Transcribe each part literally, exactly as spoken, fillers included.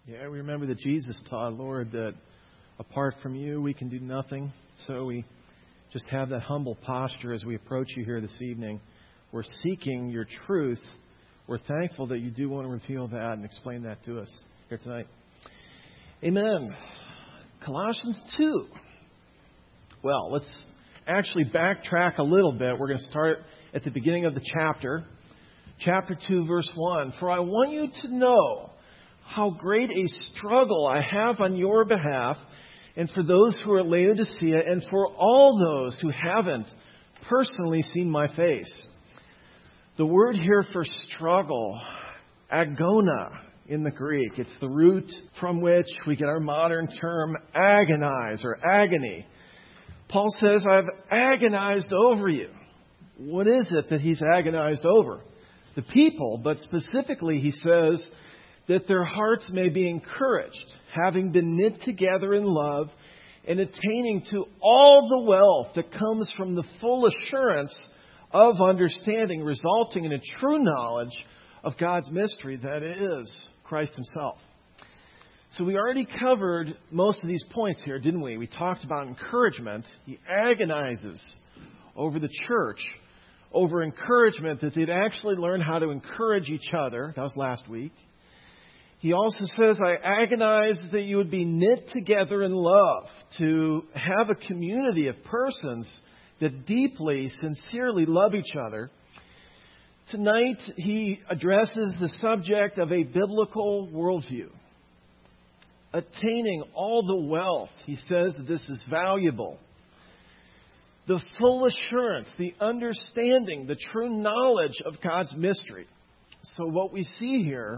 Yeah, we remember that Jesus taught, Lord, that apart from you, we can do nothing. So we just have that humble posture as we approach you here this evening. We're seeking your truth. We're thankful that you do want to reveal that and explain that to us here tonight. Amen. Colossians two. Well, let's actually backtrack a little bit. We're going to start at the beginning of the chapter. Chapter two, verse one. For I want you to know how great a struggle I have on your behalf, and for those who are at Laodicea, and for all those who haven't personally seen my face. The word here for struggle, agona in the Greek. It's the root from which we get our modern term agonize or agony. Paul says, I've agonized over you. What is it that he's agonized over? The people, but specifically he says that their hearts may be encouraged, having been knit together in love and attaining to all the wealth that comes from the full assurance of understanding, resulting in a true knowledge of God's mystery, that is Christ Himself. So we already covered most of these points here, didn't we? We talked about encouragement. He agonizes over the church, over encouragement, that they'd actually learn how to encourage each other. That was last week. He also says, I agonize that you would be knit together in love, to have a community of persons that deeply, sincerely love each other. Tonight, he addresses the subject of a biblical worldview. Attaining all the wealth, he says that this is valuable. The full assurance, the understanding, the true knowledge of God's mystery. So what we see here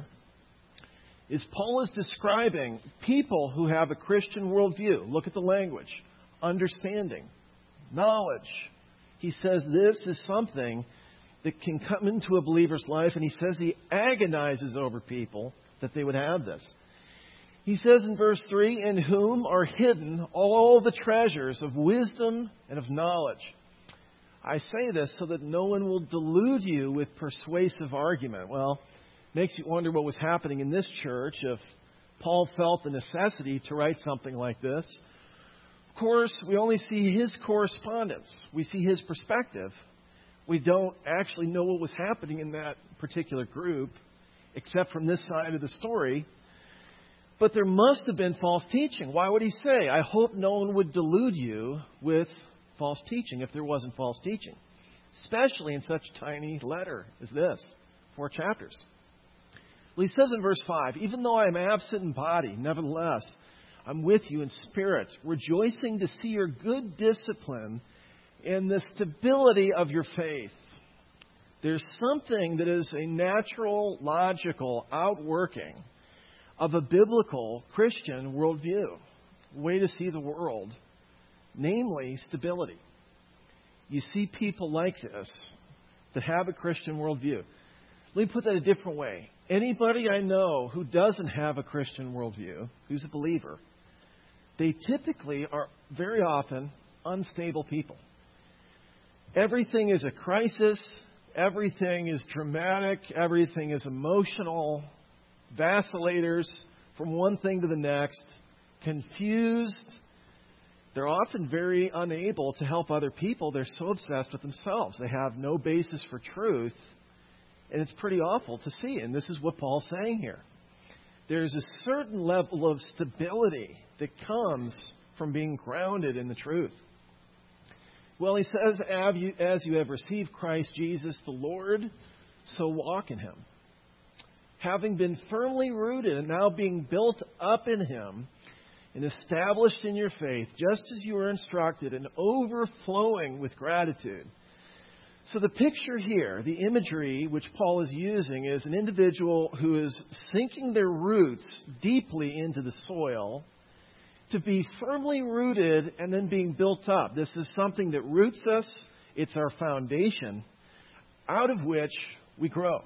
is Paul is describing people who have a Christian worldview. Look at the language. Understanding. Knowledge. He says this is something that can come into a believer's life, and he says he agonizes over people that they would have this. He says in verse three, in whom are hidden all the treasures of wisdom and of knowledge. I say this so that no one will delude you with persuasive argument. Well, makes you wonder what was happening in this church if Paul felt the necessity to write something like this. Of course, we only see his correspondence. We see his perspective. We don't actually know what was happening in that particular group, except from this side of the story. But there must have been false teaching. Why would he say, I hope no one would delude you with false teaching if there wasn't false teaching? Especially in such a tiny letter as this, four chapters. Well, he says in verse five, even though I am absent in body, nevertheless, I'm with you in spirit, rejoicing to see your good discipline and the stability of your faith. There's something that is a natural, logical outworking of a biblical Christian worldview, way to see the world, namely stability. You see people like this that have a Christian worldview. Let me put that a different way. Anybody I know who doesn't have a Christian worldview, who's a believer, they typically are very often unstable people. Everything is a crisis. Everything is dramatic. Everything is emotional. Vacillators from one thing to the next. Confused. They're often very unable to help other people. They're so obsessed with themselves. They have no basis for truth. And it's pretty awful to see. And this is what Paul's saying here. There's a certain level of stability that comes from being grounded in the truth. Well, he says, as you have received Christ Jesus the Lord, so walk in Him. Having been firmly rooted and now being built up in Him and established in your faith, just as you were instructed, and overflowing with gratitude. So the picture here, the imagery which Paul is using, is an individual who is sinking their roots deeply into the soil to be firmly rooted and then being built up. This is something that roots us. It's our foundation out of which we grow.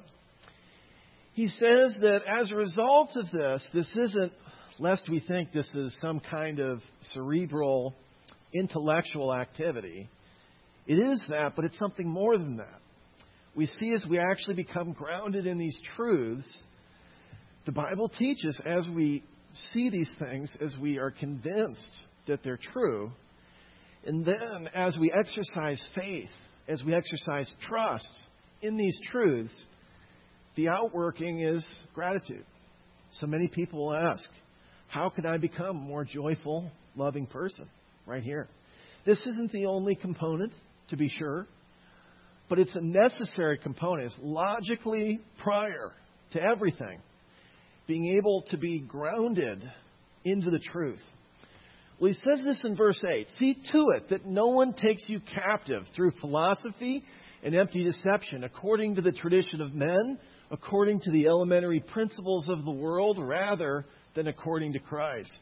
He says that as a result of this, this isn't, lest we think this is some kind of cerebral, intellectual activity. It is that, but it's something more than that. We see as we actually become grounded in these truths The Bible teaches, as we see these things, as we are convinced that they're true, and then as we exercise faith, as we exercise trust in these truths, the outworking is gratitude. So many people will ask, how can I become a more joyful, loving person? Right here. This isn't the only component, to be sure, but it's a necessary component. It's logically prior to everything. Being able to be grounded into the truth. Well, he says this in verse eight. See to it that no one takes you captive through philosophy and empty deception, according to the tradition of men, according to the elementary principles of the world, rather than according to Christ.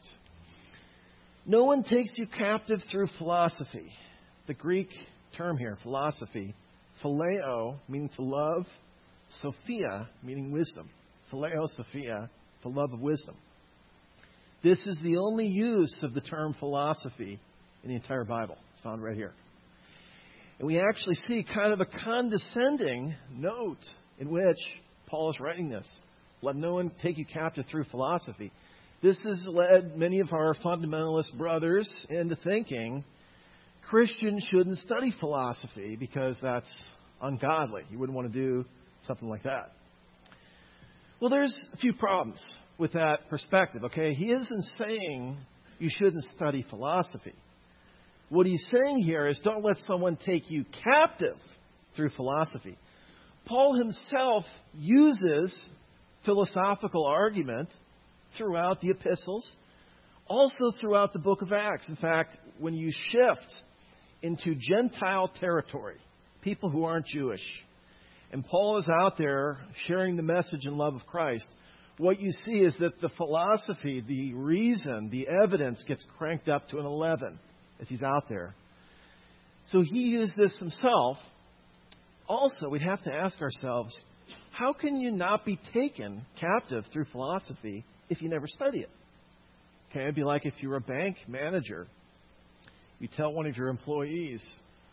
No one takes you captive through philosophy. The Greek term here, philosophy, phileo, meaning to love, Sophia, meaning wisdom. Phileo, Sophia, the love of wisdom. This is the only use of the term philosophy in the entire Bible. It's found right here. And we actually see kind of a condescending note in which Paul is writing this. Let no one take you captive through philosophy. This has led many of our fundamentalist brothers into thinking Christians shouldn't study philosophy because that's ungodly. You wouldn't want to do something like that. Well, there's a few problems with that perspective, okay? He isn't saying you shouldn't study philosophy. What he's saying here is don't let someone take you captive through philosophy. Paul himself uses philosophical argument throughout the epistles, also throughout the book of Acts. In fact, when you shift into Gentile territory, people who aren't Jewish, and Paul is out there sharing the message and love of Christ, what you see is that the philosophy, the reason, the evidence gets cranked up to an eleven as he's out there. So he used this himself. Also, we have to ask ourselves, how can you not be taken captive through philosophy if you never study it? Okay, it'd be like if you were a bank manager. You tell one of your employees,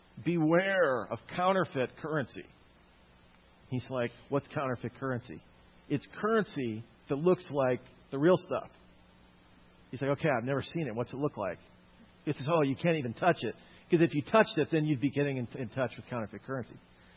beware of counterfeit currency. He's like, what's counterfeit currency? It's currency that looks like the real stuff. He's like, okay, I've never seen it. What's it look like? He says, oh, you can't even touch it. Because if you touched it, then you'd be getting in, in touch with counterfeit currency.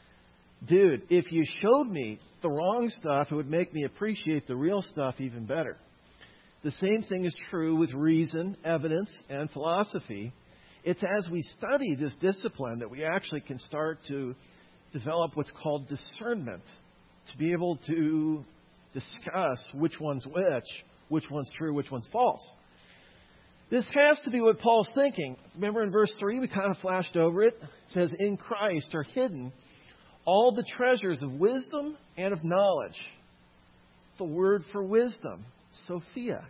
Dude, if you showed me the wrong stuff, it would make me appreciate the real stuff even better. The same thing is true with reason, evidence, and philosophy. It's as we study this discipline that we actually can start to develop what's called discernment, to be able to discuss which one's which, which one's true, which one's false. This has to be what Paul's thinking. Remember in verse three, we kind of flashed over it. It says, in Christ are hidden all the treasures of wisdom and of knowledge. The word for wisdom, Sophia.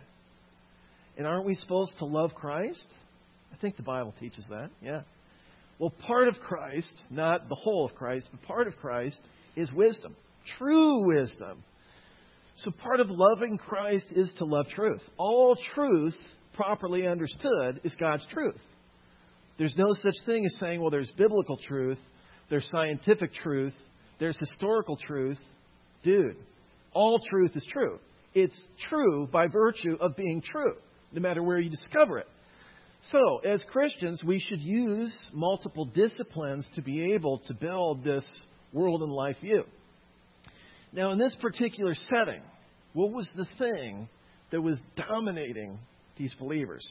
And aren't we supposed to love Christ? I think the Bible teaches that, yeah. Well, part of Christ, not the whole of Christ, but part of Christ is wisdom. True wisdom. So part of loving Christ is to love truth. All truth, properly understood, is God's truth. There's no such thing as saying, well, there's biblical truth, there's scientific truth, there's historical truth. Dude, all truth is true. It's true by virtue of being true, no matter where you discover it. So, as Christians, we should use multiple disciplines to be able to build this world and life view. Now, in this particular setting, what was the thing that was dominating these believers?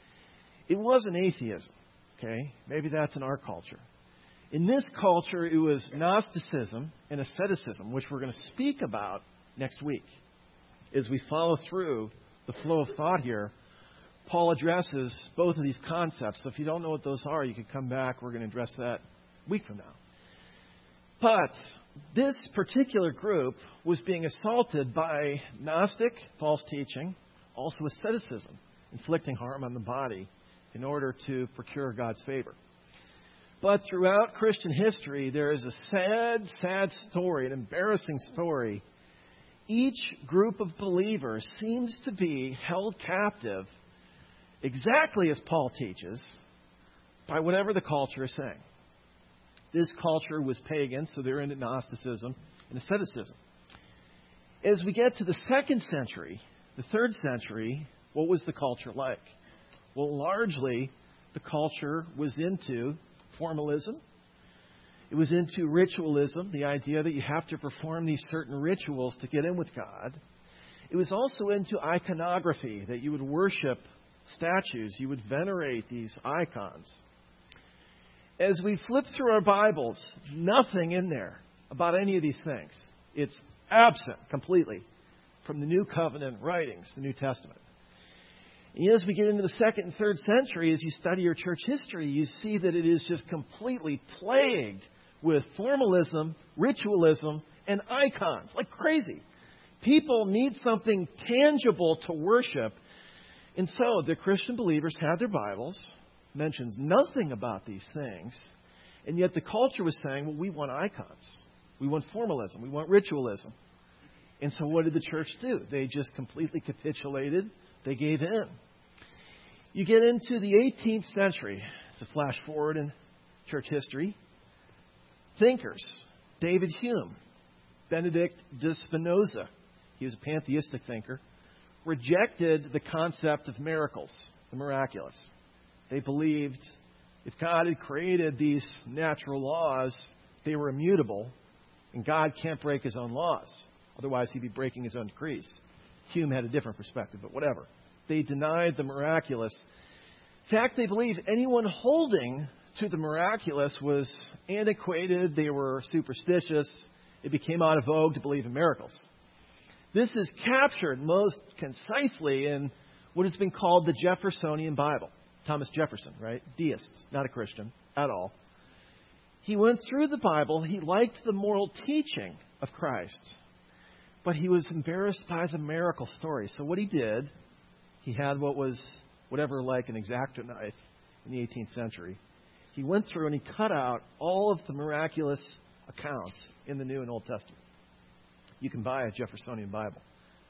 It wasn't atheism, okay? Maybe that's in our culture. In this culture, it was Gnosticism and asceticism, which we're going to speak about next week. As we follow through the flow of thought here, Paul addresses both of these concepts. So if you don't know what those are, you can come back. We're going to address that a week from now. But this particular group was being assaulted by Gnostic, false teaching, also asceticism, inflicting harm on the body in order to procure God's favor. But throughout Christian history, there is a sad, sad story, an embarrassing story. Each group of believers seems to be held captive, exactly as Paul teaches, by whatever the culture is saying. This culture was pagan, so they're into Gnosticism and asceticism. As we get to the second century, the third century, what was the culture like? Well, largely, the culture was into formalism. It was into ritualism, the idea that you have to perform these certain rituals to get in with God. It was also into iconography, that you would worship statues, you would venerate these icons. As we flip through our Bibles, nothing in there about any of these things. It's absent completely from the New Covenant writings, the New Testament. And as we get into the second and third century, as you study your church history, you see that it is just completely plagued with formalism, ritualism, and icons, like crazy. People need something tangible to worship. And so the Christian believers had their Bibles, mentions nothing about these things, and yet the culture was saying, well, we want icons. We want formalism. We want ritualism. And so what did the church do? They just completely capitulated. They gave in. You get into the eighteenth century. It's a flash forward in church history. Thinkers, David Hume, Benedict de Spinoza, he was a pantheistic thinker, rejected the concept of miracles, the miraculous. They believed if God had created these natural laws, they were immutable, and God can't break his own laws. Otherwise, he'd be breaking his own decrees. Hume had a different perspective, but whatever. They denied the miraculous. In fact, they believed anyone holding to the miraculous was antiquated. They were superstitious. It became out of vogue to believe in miracles. This is captured most concisely in what has been called the Jeffersonian Bible. Thomas Jefferson, right? Deist, not a Christian at all. He went through the Bible. He liked the moral teaching of Christ, but he was embarrassed by the miracle story. So what he did, he had what was whatever like an X-Acto knife in the eighteenth century. He went through and he cut out all of the miraculous accounts in the New and Old Testament. You can buy a Jeffersonian Bible.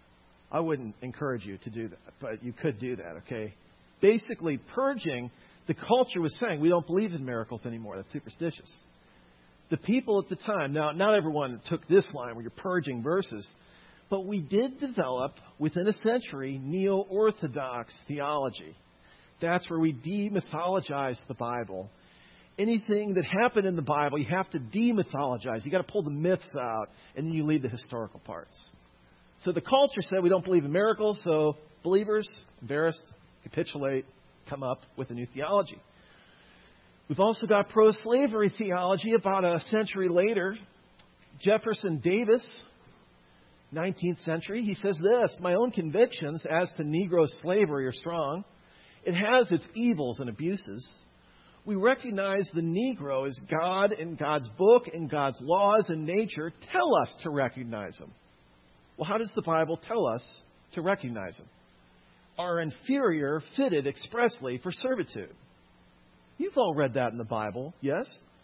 I wouldn't encourage you to do that, but you could do that, okay? Basically purging, the culture was saying, we don't believe in miracles anymore. That's superstitious. The people at the time, now not everyone took this line where you're purging verses, but we did develop, within a century, neo-orthodox theology. That's where we demythologize the Bible. Anything that happened in the Bible, you have to demythologize. You've got to pull the myths out, and then you leave the historical parts. So the culture said we don't believe in miracles, so believers, embarrassed, capitulate, come up with a new theology. We've also got pro-slavery theology about a century later. Jefferson Davis, nineteenth century, he says this, my own convictions as to Negro slavery are strong. It has its evils and abuses. We recognize the Negro as God and God's book and God's laws and nature tell us to recognize him. Well, how does the Bible tell us to recognize him? Our inferior fitted expressly for servitude. You've all read that in the Bible, yes?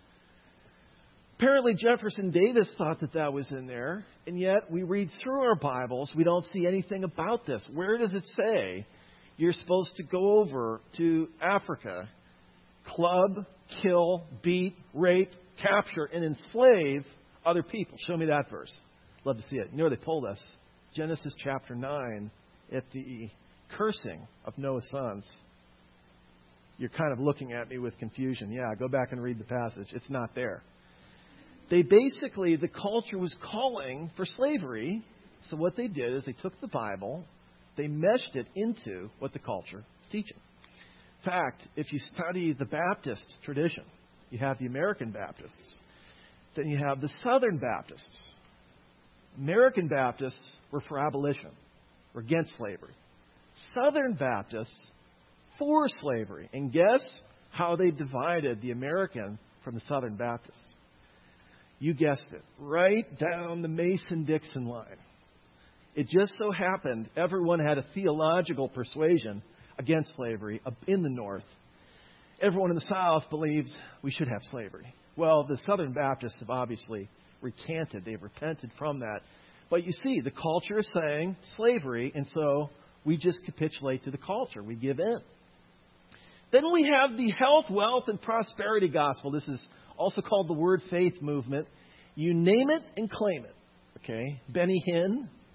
Apparently Jefferson Davis thought that that was in there, and yet we read through our Bibles, we don't see anything about this. Where does it say you're supposed to go over to Africa, club, kill, beat, rape, capture, and enslave other people? Show me that verse. Love to see it. You know where they pulled us? Genesis chapter nine at the cursing of Noah's sons. You're kind of looking at me with confusion. Yeah, go back and read the passage. It's not there. They basically, the culture was calling for slavery. So what they did is they took the Bible, they meshed it into what the culture was teaching. In fact, if you study the Baptist tradition, you have the American Baptists, then you have the Southern Baptists. American Baptists were for abolition, were against slavery. Southern Baptists for slavery. And guess how they divided the American from the Southern Baptists? You guessed it, right down the Mason-Dixon line. It just so happened everyone had a theological persuasion against slavery in the North. Everyone in the South believed we should have slavery. Well, the Southern Baptists have obviously recanted. They've repented from that. But you see, the culture is saying slavery, and so we just capitulate to the culture. We give in. Then we have the health, wealth, and prosperity gospel. This is also called the Word Faith movement. You name it and claim it. Okay? Benny Hinn,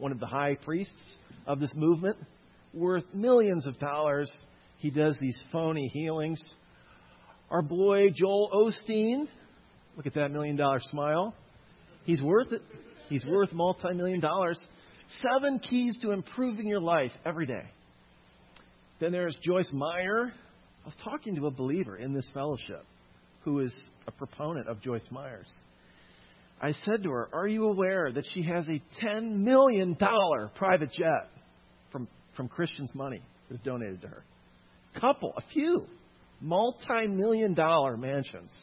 one of the high priests of this movement, worth millions of dollars. He does these phony healings. Our boy Joel Osteen, look at that million dollar smile. He's worth it. He's worth multi-million dollars. Seven keys to improving your life every day. Then there's Joyce Meyer. I was talking to a believer in this fellowship who is a proponent of Joyce Meyer's. I said to her, are you aware that she has a ten million dollars private jet from, from Christians' money that was donated to her? Couple, a few, multi-million dollar mansions.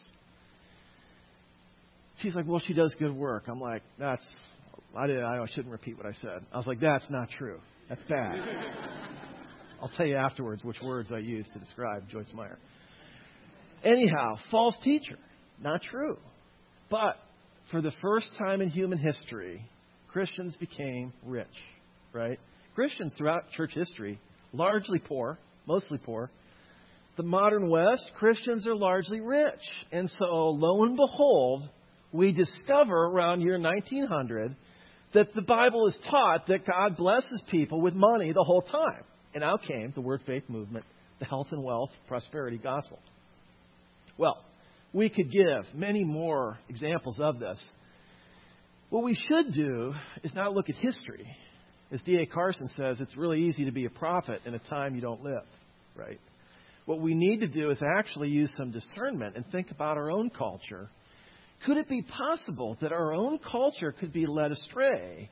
She's like, well, she does good work. I'm like, that's, I, didn't, I shouldn't repeat what I said. I was like, that's not true. That's bad. I'll tell you afterwards which words I used to describe Joyce Meyer. Anyhow, false teacher. Not true. But for the first time in human history, Christians became rich, right? Christians throughout church history, largely poor, mostly poor. The modern West, Christians are largely rich. And so, lo and behold, we discover around year nineteen hundred that the Bible is taught that God blesses people with money the whole time. And out came the Word Faith movement, the health and wealth prosperity gospel. Well, we could give many more examples of this. What we should do is not look at history. As D A Carson says, it's really easy to be a prophet in a time you don't live, right? What we need to do is actually use some discernment and think about our own culture. Could it be possible that our own culture could be led astray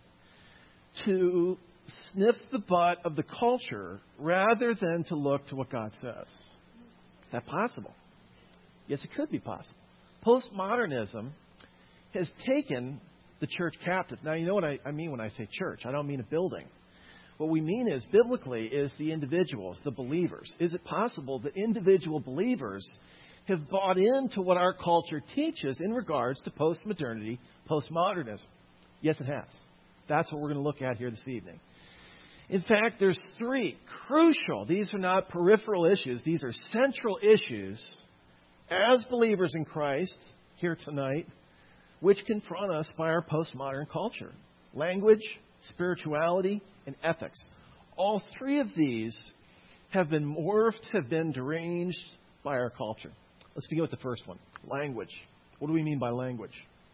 to sniff the butt of the culture rather than to look to what God says? Is that possible? Yes, it could be possible. Postmodernism has taken the church captive. Now, you know what I, I mean when I say church. I don't mean a building. What we mean is, biblically, is the individuals, the believers. Is it possible that individual believers have bought into what our culture teaches in regards to postmodernity, postmodernism? Yes, it has. That's what we're going to look at here this evening. In fact, there's three crucial, these are not peripheral issues, these are central issues as believers in Christ here tonight, which confront us by our postmodern culture. Language, spirituality, and ethics. All three of these have been morphed, have been deranged by our culture. Let's begin with the first one, language. What do we mean by language?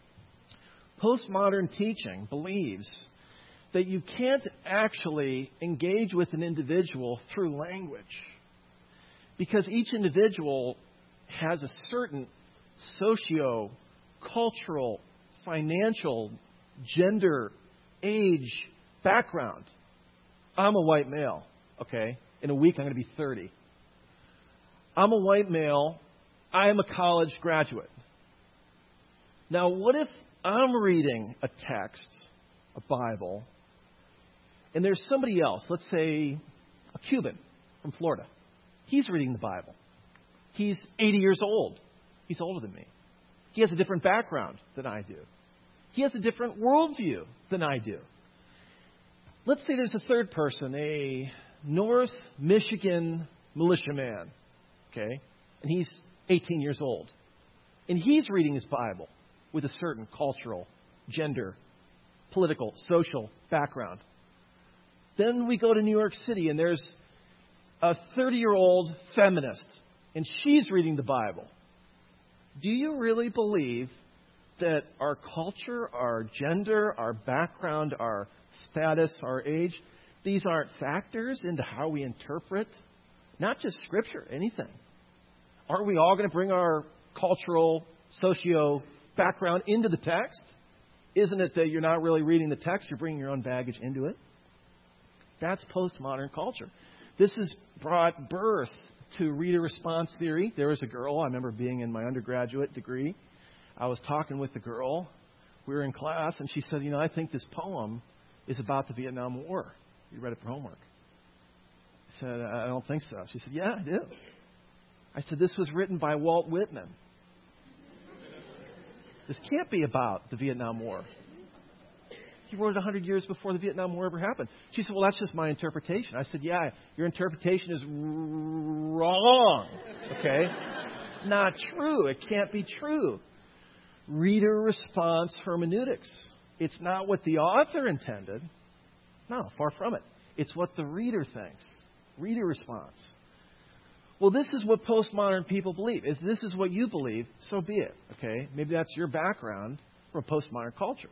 Postmodern teaching believes that you can't actually engage with an individual through language because each individual has a certain socio-cultural, financial, gender, age, background. I'm a white male, okay? In a week I'm going to be thirty. I'm a white male. I am a college graduate. Now, what if I'm reading a text, a Bible, and there's somebody else, let's say a Cuban from Florida. He's reading the Bible. He's eighty years old. He's older than me. He has a different background than I do. He has a different worldview than I do. Let's say there's a third person, a North Michigan militiaman, okay? And he's eighteen years old. And he's reading his Bible with a certain cultural, gender, political, social background. Then we go to New York City, and there's a thirty-year-old feminist, and she's reading the Bible. Do you really believe that our culture, our gender, our background, our status, our age, these aren't factors into how we interpret not just Scripture, anything? Aren't we all going to bring our cultural, socio background into the text? Isn't it that you're not really reading the text, you're bringing your own baggage into it? That's postmodern culture. This has brought birth to reader response theory. There was a girl, I remember being in my undergraduate degree. I was talking with the girl. We were in class, and she said, you know, I think this poem is about the Vietnam War. You read it for homework. I said, I don't think so. She said, yeah, I do. I said, this was written by Walt Whitman. This can't be about the Vietnam War. He wrote it one hundred years before the Vietnam War ever happened. She said, well, that's just my interpretation. I said, yeah, your interpretation is wrong. Okay? Not true. It can't be true. Reader response hermeneutics. It's not what the author intended. No, far from it. It's what the reader thinks. Reader response. Well, this is what postmodern people believe. If this is what you believe, so be it. Okay? Maybe that's your background from a postmodern culture.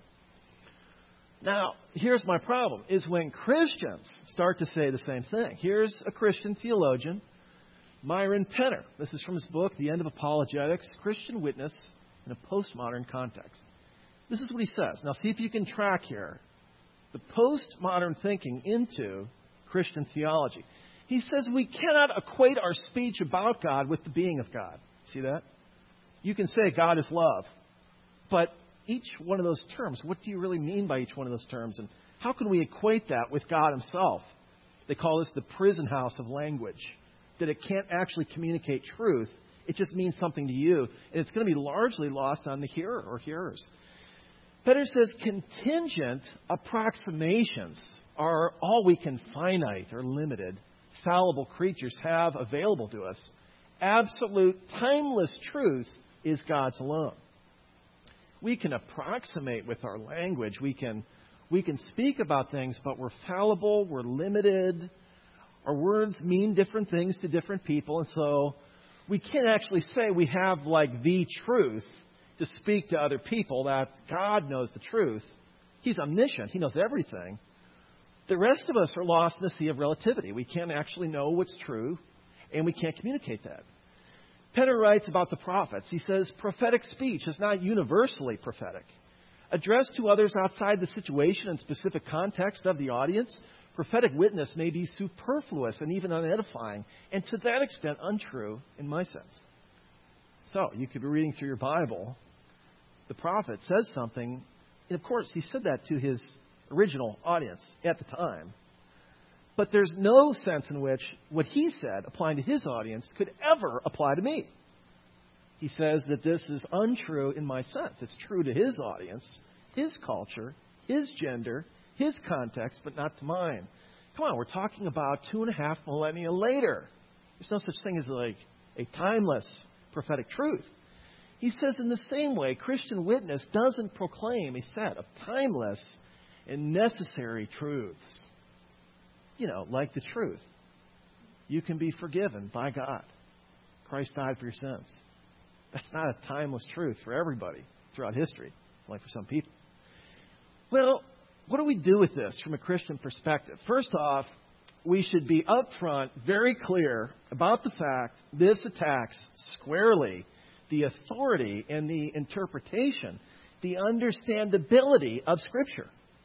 Now, here's my problem, is when Christians start to say the same thing. Here's a Christian theologian, Myron Penner. This is from his book, The End of Apologetics, Christian Witness in a Postmodern Context. This is what he says. Now, see if you can track here the postmodern thinking into Christian theology. He says we cannot equate our speech about God with the being of God. See that? You can say God is love, but each one of those terms, what do you really mean by each one of those terms? And how can we equate that with God himself? They call this the prison house of language, that it can't actually communicate truth. It just means something to you, and it's going to be largely lost on the hearer or hearers. Penner says contingent approximations are all we can finite or limited, fallible creatures have available to us. Absolute, timeless truth is God's alone. We can approximate with our language. We can, we can speak about things, but we're fallible, we're limited. Our words mean different things to different people, and so we can't actually say we have like the truth to speak to other people, that God knows the truth. He's omniscient. He knows everything. The rest of us are lost in the sea of relativity. We can't actually know what's true, and we can't communicate that. Penner writes about the prophets. He says, prophetic speech is not universally prophetic. Addressed to others outside the situation and specific context of the audience, prophetic witness may be superfluous and even unedifying, and to that extent untrue in my sense. So, you could be reading through your Bible. The prophet says something, and of course, he said that to his original audience at the time. But there's no sense in which what he said, applying to his audience, could ever apply to me. He says that this is untrue in my sense. It's true to his audience, his culture, his gender, his context, but not to mine. Come on, we're talking about two and a half millennia later. There's no such thing as like a timeless prophetic truth. He says in the same way, Christian witness doesn't proclaim a set of timeless and necessary truths. You know, like the truth. You can be forgiven by God. Christ died for your sins. That's not a timeless truth for everybody throughout history. It's only for some people. Well, what do we do with this from a Christian perspective? First off, we should be upfront, very clear about the fact this attacks squarely the authority and the interpretation, the understandability of Scripture.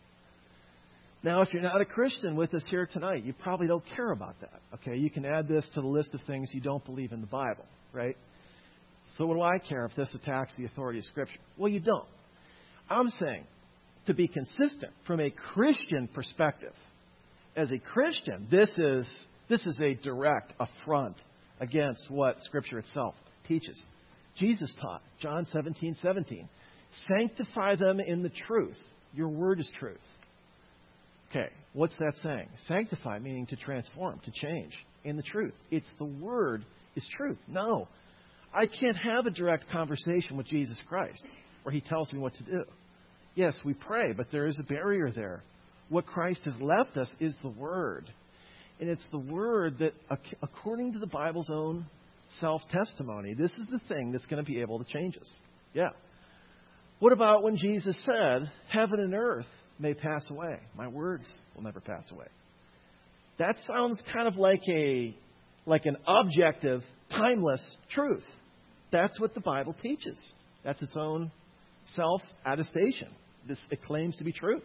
Now, if you're not a Christian with us here tonight, you probably don't care about that. Okay, you can add this to the list of things you don't believe in the Bible, right? So what do I care if this attacks the authority of Scripture? Well, you don't. I'm saying, to be consistent from a Christian perspective, as a Christian, this is this is a direct affront against what Scripture itself teaches. Jesus taught, John seventeen seventeen, sanctify them in the truth. Your word is truth. Okay, what's that saying? Sanctify, meaning to transform, to change, in the truth. It's the word is truth. No, I can't have a direct conversation with Jesus Christ where he tells me what to do. Yes, we pray, but there is a barrier there. What Christ has left us is the word. And it's the word that, according to the Bible's own self-testimony, this is the thing that's going to be able to change us. Yeah. What about when Jesus said, heaven and earth may pass away, my words will never pass away? That sounds kind of like a like an objective, timeless truth. That's what the Bible teaches. That's its own self-attestation. This it claims to be true.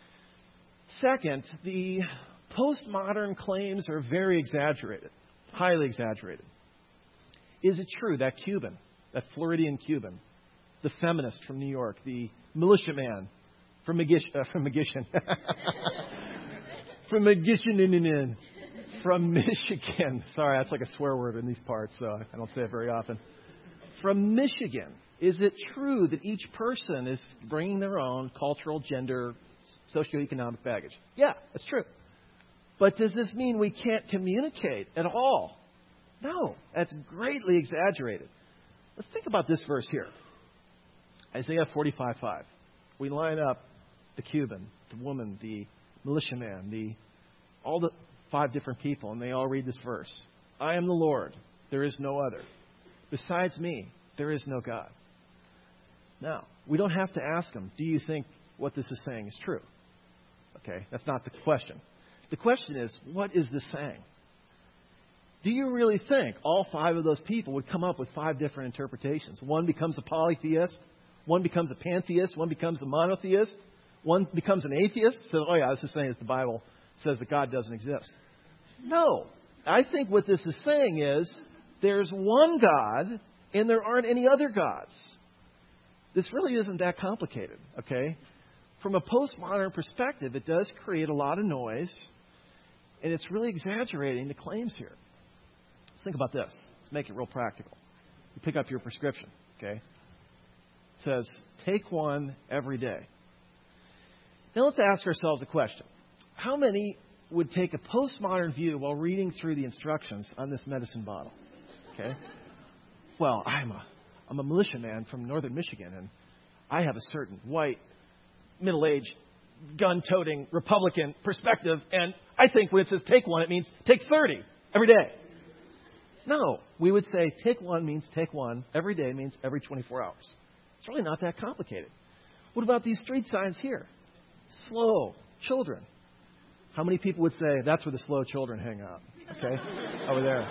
Second, the postmodern claims are very exaggerated, highly exaggerated. Is it true that Cuban, that Floridian Cuban, the feminist from New York, the militiaman from Magish, uh, from Magician, from Magician, from Michigan. Sorry, that's like a swear word in these parts, so I don't say it very often. From Michigan, is it true that each person is bringing their own cultural, gender, socioeconomic baggage? Yeah, that's true. But does this mean we can't communicate at all? No, that's greatly exaggerated. Let's think about this verse here. Isaiah forty-five five. We line up the Cuban, the woman, the militiaman, the all the five different people, and they all read this verse. I am the Lord. There is no other. Besides me, there is no God. Now, we don't have to ask them, do you think what this is saying is true? Okay, that's not the question. The question is, what is this saying? Do you really think all five of those people would come up with five different interpretations? One becomes a polytheist, one becomes a pantheist, one becomes a monotheist, one becomes an atheist. So, oh yeah, this is saying that the Bible says that God doesn't exist. No. I think what this is saying is there's one God and there aren't any other gods. This really isn't that complicated, okay? From a postmodern perspective, it does create a lot of noise, and it's really exaggerating the claims here. Let's think about this. Let's make it real practical. You pick up your prescription, okay? It says, take one every day. Now let's ask ourselves a question. How many would take a postmodern view while reading through the instructions on this medicine bottle? Okay? Well, I'm a, I'm a militiaman from northern Michigan, and I have a certain white, middle-aged, gun-toting Republican perspective, and I think when it says take one, it means take thirty every day. No, we would say take one means take one. Every day means every twenty-four hours. It's really not that complicated. What about these street signs here? Slow children. How many people would say that's where the slow children hang out? Okay, over there.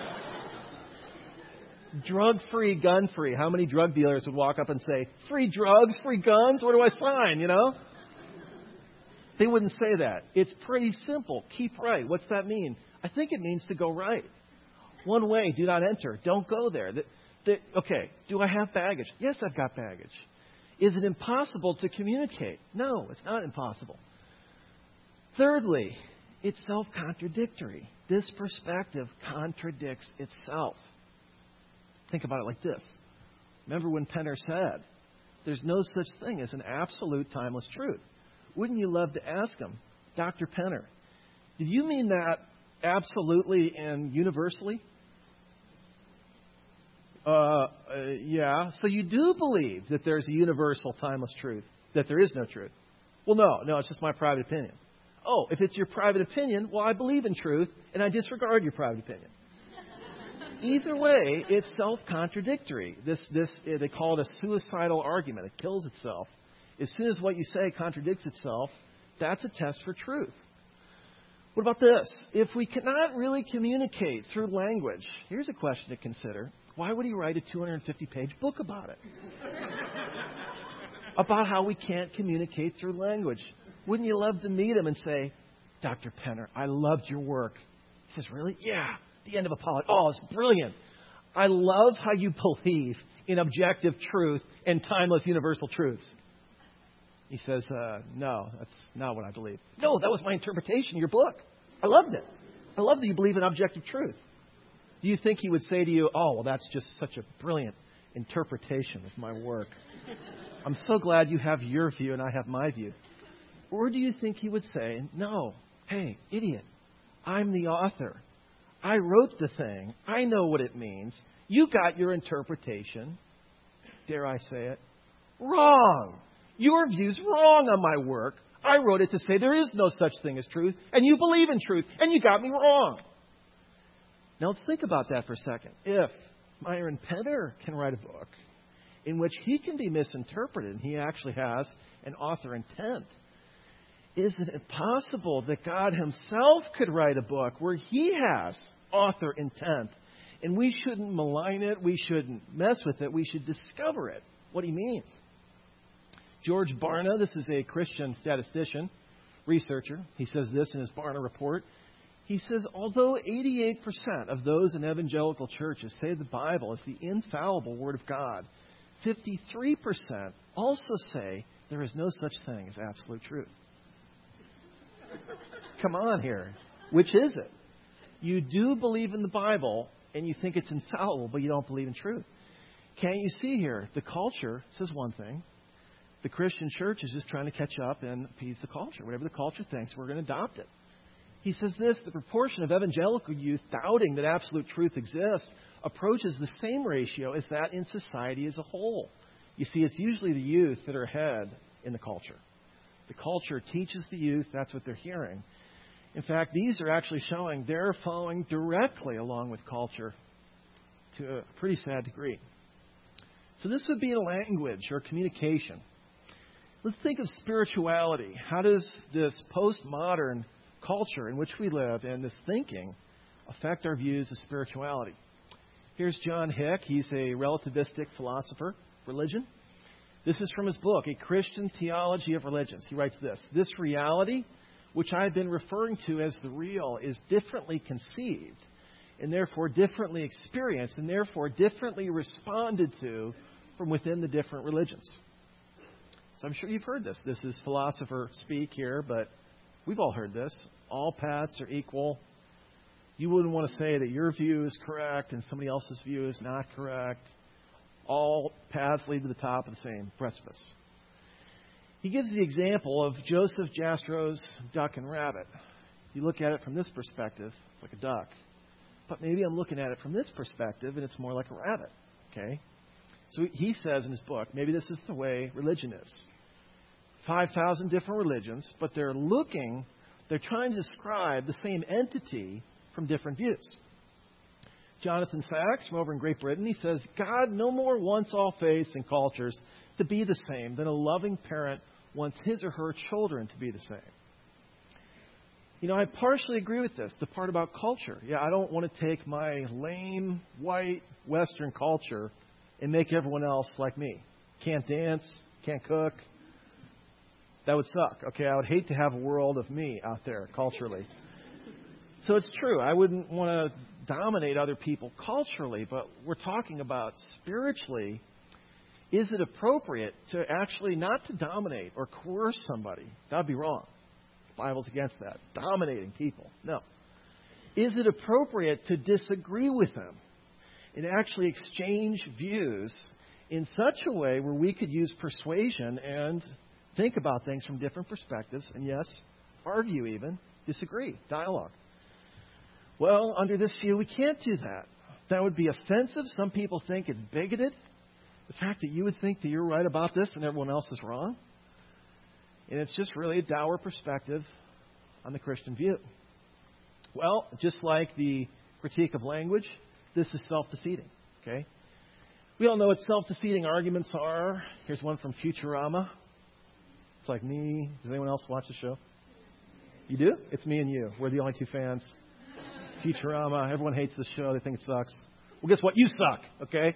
Drug-free, gun-free. How many drug dealers would walk up and say, free drugs, free guns? Where do I sign, you know? They wouldn't say that. It's pretty simple. Keep right. What's that mean? I think it means to go right. One way, do not enter. Don't go there. The, the, okay, do I have baggage? Yes, I've got baggage. Is it impossible to communicate? No, it's not impossible. Thirdly, it's self-contradictory. This perspective contradicts itself. Think about it like this. Remember when Penner said, there's no such thing as an absolute timeless truth. Wouldn't you love to ask him, Doctor Penner, did you mean that absolutely and universally? Uh, uh, yeah. So you do believe that there's a universal timeless truth, that there is no truth? Well, no. No, it's just my private opinion. Oh, if it's your private opinion, well, I believe in truth, and I disregard your private opinion. Either way, it's self-contradictory. This, this, they call it a suicidal argument. It kills itself. As soon as what you say contradicts itself, that's a test for truth. What about this? If we cannot really communicate through language, here's a question to consider. Why would he write a two hundred fifty page book about it? About how we can't communicate through language. Wouldn't you love to meet him and say, Doctor Penner, I loved your work. He says, really? Yeah. The end of Apollo. Oh, it's brilliant. I love how you believe in objective truth and timeless universal truths. He says, uh, no, that's not what I believe. No, that was my interpretation of your book. I loved it. I love that you believe in objective truth. Do you think he would say to you, oh, well, that's just such a brilliant interpretation of my work. I'm so glad you have your view and I have my view. Or do you think he would say, no, hey, idiot, I'm the author. I wrote the thing. I know what it means. You got your interpretation. Dare I say it? Wrong. Your view's wrong on my work. I wrote it to say there is no such thing as truth, and you believe in truth, and you got me wrong. Now let's think about that for a second. If Myron Penner can write a book in which he can be misinterpreted, and he actually has an author intent, isn't it possible that God himself could write a book where he has author intent? And we shouldn't malign it. We shouldn't mess with it. We should discover it, what he means. George Barna, this is a Christian statistician, researcher. He says this in his Barna report. He says, although eighty-eight percent of those in evangelical churches say the Bible is the infallible Word of God, fifty-three percent also say there is no such thing as absolute truth. Come on here. Which is it? You do believe in the Bible and you think it's infallible, but you don't believe in truth. Can't you see here? The culture says one thing. The Christian church is just trying to catch up and appease the culture. Whatever the culture thinks, we're going to adopt it. He says this, the proportion of evangelical youth doubting that absolute truth exists approaches the same ratio as that in society as a whole. You see, it's usually the youth that are ahead in the culture. The culture teaches the youth. That's what they're hearing. In fact, these are actually showing they're following directly along with culture to a pretty sad degree. So this would be language or communication. Let's think of spirituality. How does this postmodern culture in which we live and this thinking affect our views of spirituality? Here's John Hick. He's a relativistic philosopher of religion. This is from his book, A Christian Theology of Religions. He writes this: "This reality, which I've been referring to as the real, is differently conceived and therefore differently experienced and therefore differently responded to from within the different religions." So I'm sure you've heard this. This is philosopher speak here, but we've all heard this. All paths are equal. You wouldn't want to say that your view is correct and somebody else's view is not correct. All paths lead to the top of the same precipice. He gives the example of Joseph Jastro's duck and rabbit. You look at it from this perspective, it's like a duck. But maybe I'm looking at it from this perspective, and it's more like a rabbit. Okay? So he says in his book, maybe this is the way religion is. five thousand different religions, but they're looking, they're trying to describe the same entity from different views. Jonathan Sacks from over in Great Britain, he says, God no more wants all faiths and cultures to be the same than a loving parent wants his or her children to be the same. You know, I partially agree with this, the part about culture. Yeah, I don't want to take my lame, white, Western culture and make everyone else like me. Can't dance, can't cook. That would suck. Okay, I would hate to have a world of me out there culturally. So it's true. I wouldn't want to dominate other people culturally, but we're talking about spiritually. Is it appropriate to actually not to dominate or coerce somebody? That would be wrong. The Bible's against that. Dominating people. No. Is it appropriate to disagree with them and actually exchange views in such a way where we could use persuasion and think about things from different perspectives and, yes, argue even, disagree, dialogue? Well, under this view, we can't do that. That would be offensive. Some people think it's bigoted. The fact that you would think that you're right about this and everyone else is wrong. And it's just really a dour perspective on the Christian view. Well, just like the critique of language, this is self-defeating. Okay? We all know what self-defeating arguments are. Here's one from Futurama. It's like me. Does anyone else watch the show? You do? It's me and you. We're the only two fans. Futurama. Everyone hates the show. They think it sucks. Well, guess what? You suck. Okay?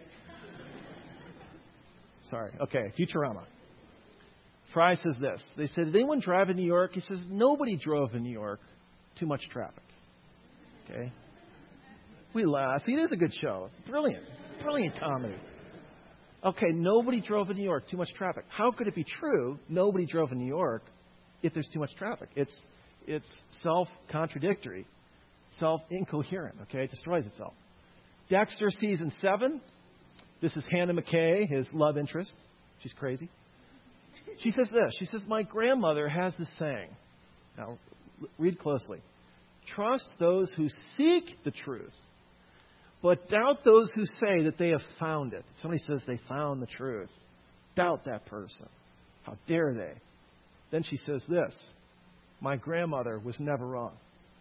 Sorry. Okay. Futurama. Fry says this. They said, did anyone drive in New York? He says, nobody drove in New York. Too much traffic. Okay? We laugh. See, it is a good show. It's brilliant. Brilliant comedy. Okay, nobody drove in New York. Too much traffic. How could it be true nobody drove in New York if there's too much traffic? It's it's self-contradictory, self-incoherent. Okay? It destroys itself. Dexter season seven. This is Hannah McKay, his love interest. She's crazy. She says this. She says, my grandmother has this saying. Now, read closely. Trust those who seek the truth, but doubt those who say that they have found it. If somebody says they found the truth, doubt that person. How dare they? Then she says this. My grandmother was never wrong.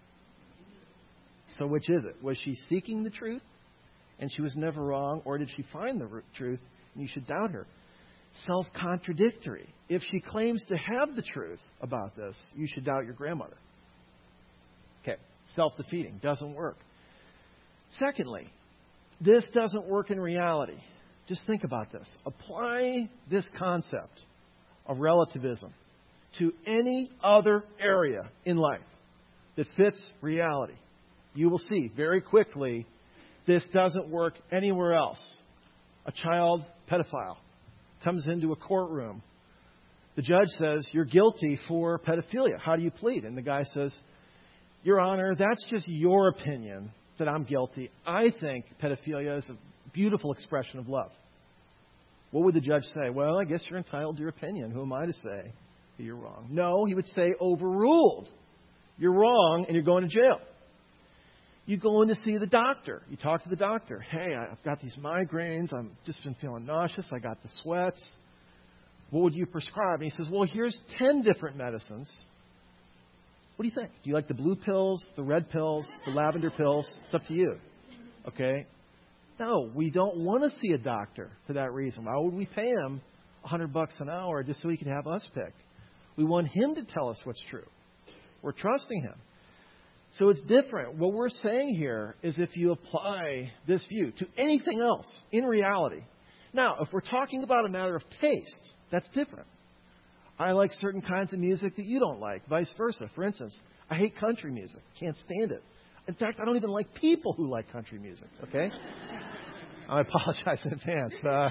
So which is it? Was she seeking the truth and she was never wrong, or did she find the truth and you should doubt her? Self-contradictory. If she claims to have the truth about this, you should doubt your grandmother. Okay, self-defeating. Doesn't work. Secondly, this doesn't work in reality. Just think about this. Apply this concept of relativism to any other area in life that fits reality. You will see very quickly this doesn't work anywhere else. A child pedophile comes into a courtroom. The judge says, you're guilty for pedophilia. How do you plead? And the guy says, Your Honor, that's just your opinion that I'm guilty. I think pedophilia is a beautiful expression of love. What would the judge say? Well, I guess you're entitled to your opinion. Who am I to say that you're wrong? No, he would say overruled. You're wrong and you're going to jail. You go in to see the doctor. You talk to the doctor. Hey, I've got these migraines. I've just been feeling nauseous. I got the sweats. what would you prescribe? And he says, well, here's ten different medicines. What do you think? Do you like the blue pills, the red pills, the lavender pills? It's up to you. Okay? No, we don't want to see a doctor for that reason. Why would we pay him a hundred bucks an hour just so he can have us pick? We want him to tell us what's true. We're trusting him. So it's different. What we're saying here is if you apply this view to anything else in reality. Now, if we're talking about a matter of taste, that's different. I like certain kinds of music that you don't like, vice versa. For instance, I hate country music. Can't stand it. In fact, I don't even like people who like country music, okay? I apologize in advance. Uh,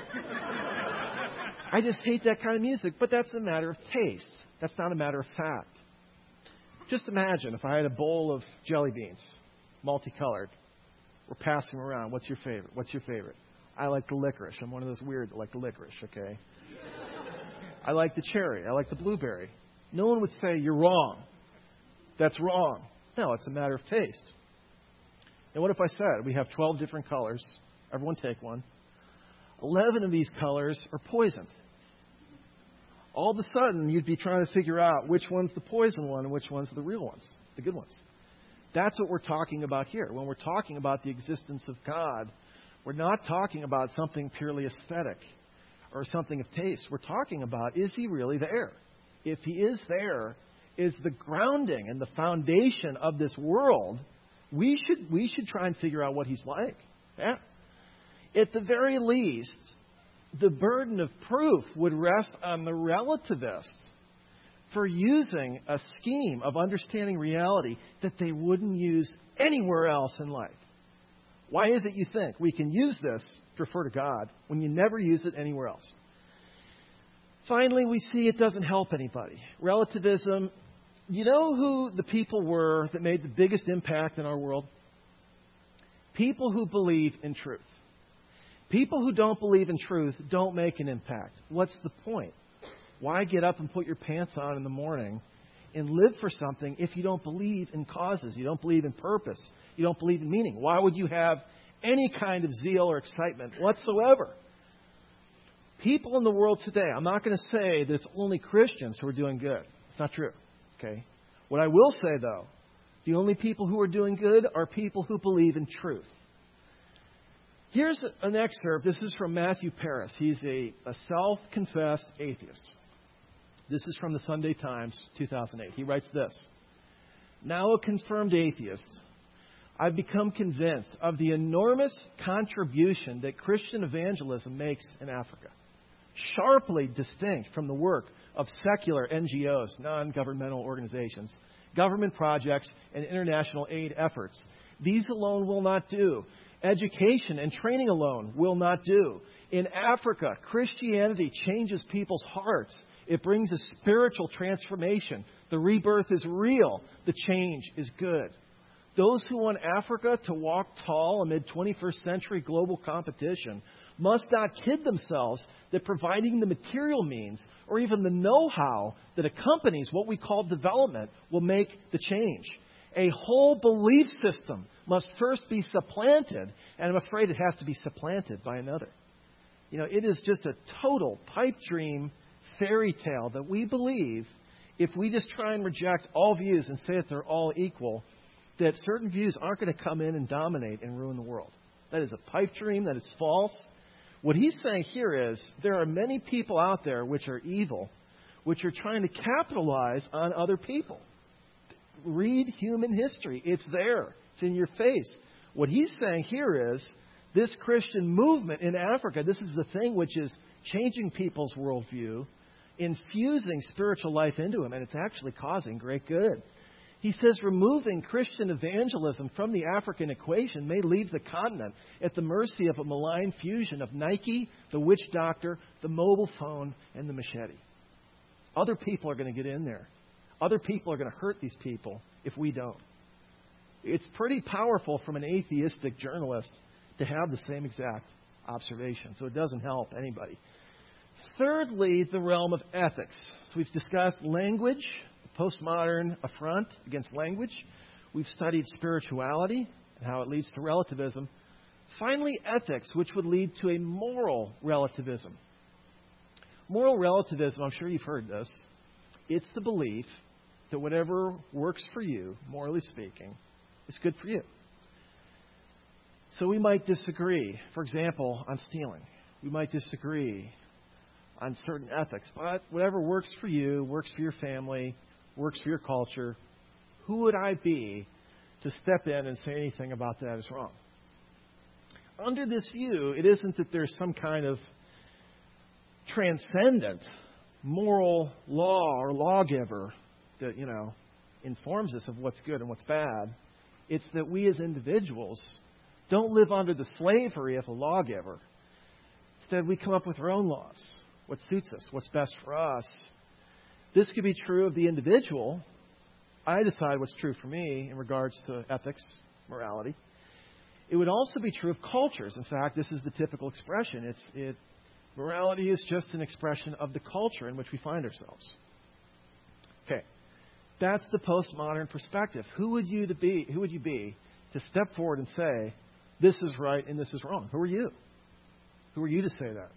I just hate that kind of music, but that's a matter of taste. That's not a matter of fact. Just imagine if I had a bowl of jelly beans, multicolored. We're passing them around. What's your favorite? What's your favorite? I like the licorice. I'm one of those weird that like the licorice, okay? I like the cherry. I like the blueberry. No one would say, you're wrong. That's wrong. No, it's a matter of taste. And what if I said we have twelve different colors? Everyone take one. eleven of these colors are poisoned. All of a sudden, you'd be trying to figure out which one's the poison one and which one's the real ones, the good ones. That's what we're talking about here. When we're talking about the existence of God, we're not talking about something purely aesthetic or something of taste. We're talking about, is he really there? If he is there, is the grounding and the foundation of this world, we should we should try and figure out what he's like. Yeah. At the very least, the burden of proof would rest on the relativists for using a scheme of understanding reality that they wouldn't use anywhere else in life. Why is it you think we can use this to refer to God when you never use it anywhere else? Finally, we see it doesn't help anybody. Relativism, you know who the people were that made the biggest impact in our world? People who believe in truth. People who don't believe in truth don't make an impact. What's the point? Why get up and put your pants on in the morning and live for something if you don't believe in causes, you don't believe in purpose, you don't believe in meaning? Why would you have any kind of zeal or excitement whatsoever? People in the world today, I'm not going to say that it's only Christians who are doing good. It's not true. Okay. What I will say, though, the only people who are doing good are people who believe in truth. Here's an excerpt. This is from Matthew Paris. He's a, a self-confessed atheist. This is from the Sunday Times, two thousand eight. He writes this. Now a confirmed atheist, I've become convinced of the enormous contribution that Christian evangelism makes in Africa, sharply distinct from the work of secular N G Os, non-governmental organizations, government projects, and international aid efforts. These alone will not do. Education and training alone will not do. In Africa, Christianity changes people's hearts. It brings a spiritual transformation. The rebirth is real. The change is good. Those who want Africa to walk tall amid twenty-first century global competition must not kid themselves that providing the material means or even the know-how that accompanies what we call development will make the change. A whole belief system must first be supplanted, and I'm afraid it has to be supplanted by another. You know, it is just a total pipe dream fairy tale that we believe if we just try and reject all views and say that they're all equal, that certain views aren't going to come in and dominate and ruin the world. That is a pipe dream. That is false. What he's saying here is there are many people out there which are evil, which are trying to capitalize on other people. Read human history. It's there. It's in your face. What he's saying here is this Christian movement in Africa, this is the thing which is changing people's worldview, infusing spiritual life into them, and it's actually causing great good. He says removing Christian evangelism from the African equation may leave the continent at the mercy of a malign fusion of Nike, the witch doctor, the mobile phone, and the machete. Other people are going to get in there. Other people are going to hurt these people if we don't. It's pretty powerful from an atheistic journalist to have the same exact observation, so it doesn't help anybody. Thirdly, the realm of ethics. So we've discussed language, postmodern affront against language. We've studied spirituality and how it leads to relativism. Finally, ethics, which would lead to a moral relativism. Moral relativism, I'm sure you've heard this. It's the belief that whatever works for you, morally speaking, is good for you. So we might disagree, for example, on stealing. We might disagree on certain ethics, but whatever works for you, works for your family, works for your culture, who would I be to step in and say anything about that is wrong? Under this view, it isn't that there's some kind of transcendent moral law or lawgiver that, you know, informs us of what's good and what's bad. It's that we as individuals don't live under the slavery of a lawgiver. Instead, we come up with our own laws. What suits us, what's best for us. This could be true of the individual. I decide what's true for me in regards to ethics, morality. It would also be true of cultures. In fact, this is the typical expression. It's it. Morality is just an expression of the culture in which we find ourselves. Okay, that's the postmodern perspective. Who would you to be? Who would you be to step forward and say, "This is right and this is wrong"? Who are you? Who are you to say that?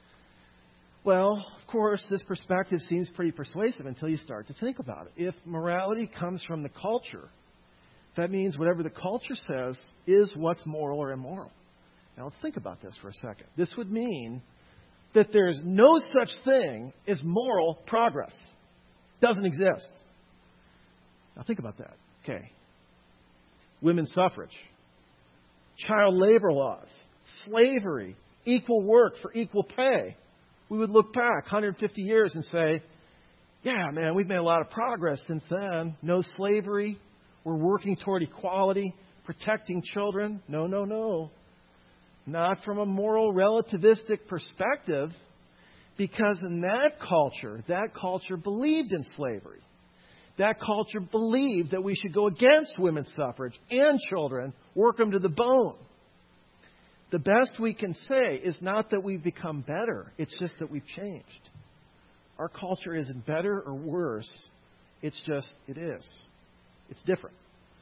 Well, of course, this perspective seems pretty persuasive until you start to think about it. If morality comes from the culture, that means whatever the culture says is what's moral or immoral. Now, let's think about this for a second. This would mean that there is no such thing as moral progress. Doesn't exist. Now, think about that. Okay. Women's suffrage, child labor laws, slavery, equal work for equal pay. We would look back one hundred fifty years and say, yeah, man, we've made a lot of progress since then. No slavery. We're working toward equality, protecting children. No, no, no. Not from a moral relativistic perspective, because in that culture, that culture believed in slavery. That culture believed that we should go against women's suffrage and children, work them to the bone. The best we can say is not that we've become better. It's just that we've changed. Our culture isn't better or worse. It's just, it is. It's different.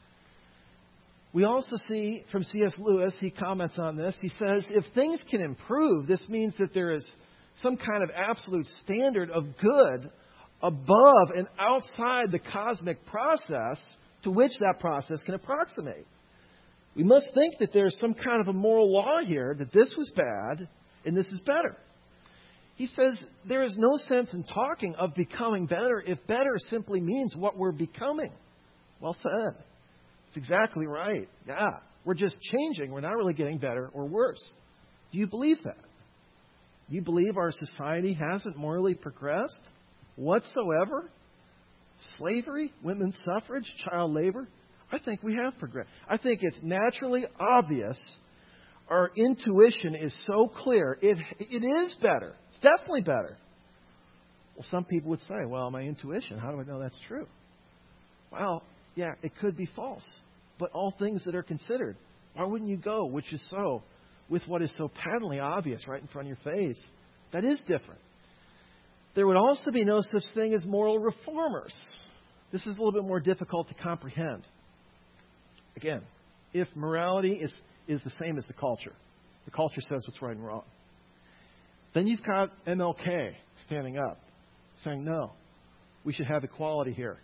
We also see from C S Lewis, he comments on this. He says, if things can improve, this means that there is some kind of absolute standard of good above and outside the cosmic process to which that process can approximate. We must think that there's some kind of a moral law here, that this was bad and this is better. He says there is no sense in talking of becoming better if better simply means what we're becoming. Well said. It's exactly right. Yeah, we're just changing. We're not really getting better or worse. Do you believe that? Do you believe our society hasn't morally progressed whatsoever? Slavery, women's suffrage, child labor? I think we have progressed. I think it's naturally obvious. Our intuition is so clear. It, it is better. It's definitely better. Well, some people would say, well, my intuition, how do I know that's true? Well, yeah, it could be false. But all things that are considered, why wouldn't you go, which is so, with what is so patently obvious right in front of your face? That is different. There would also be no such thing as moral reformers. This is a little bit more difficult to comprehend. Again, if morality is, is the same as the culture, the culture says what's right and wrong, then you've got M L K standing up, saying, no, we should have equality here.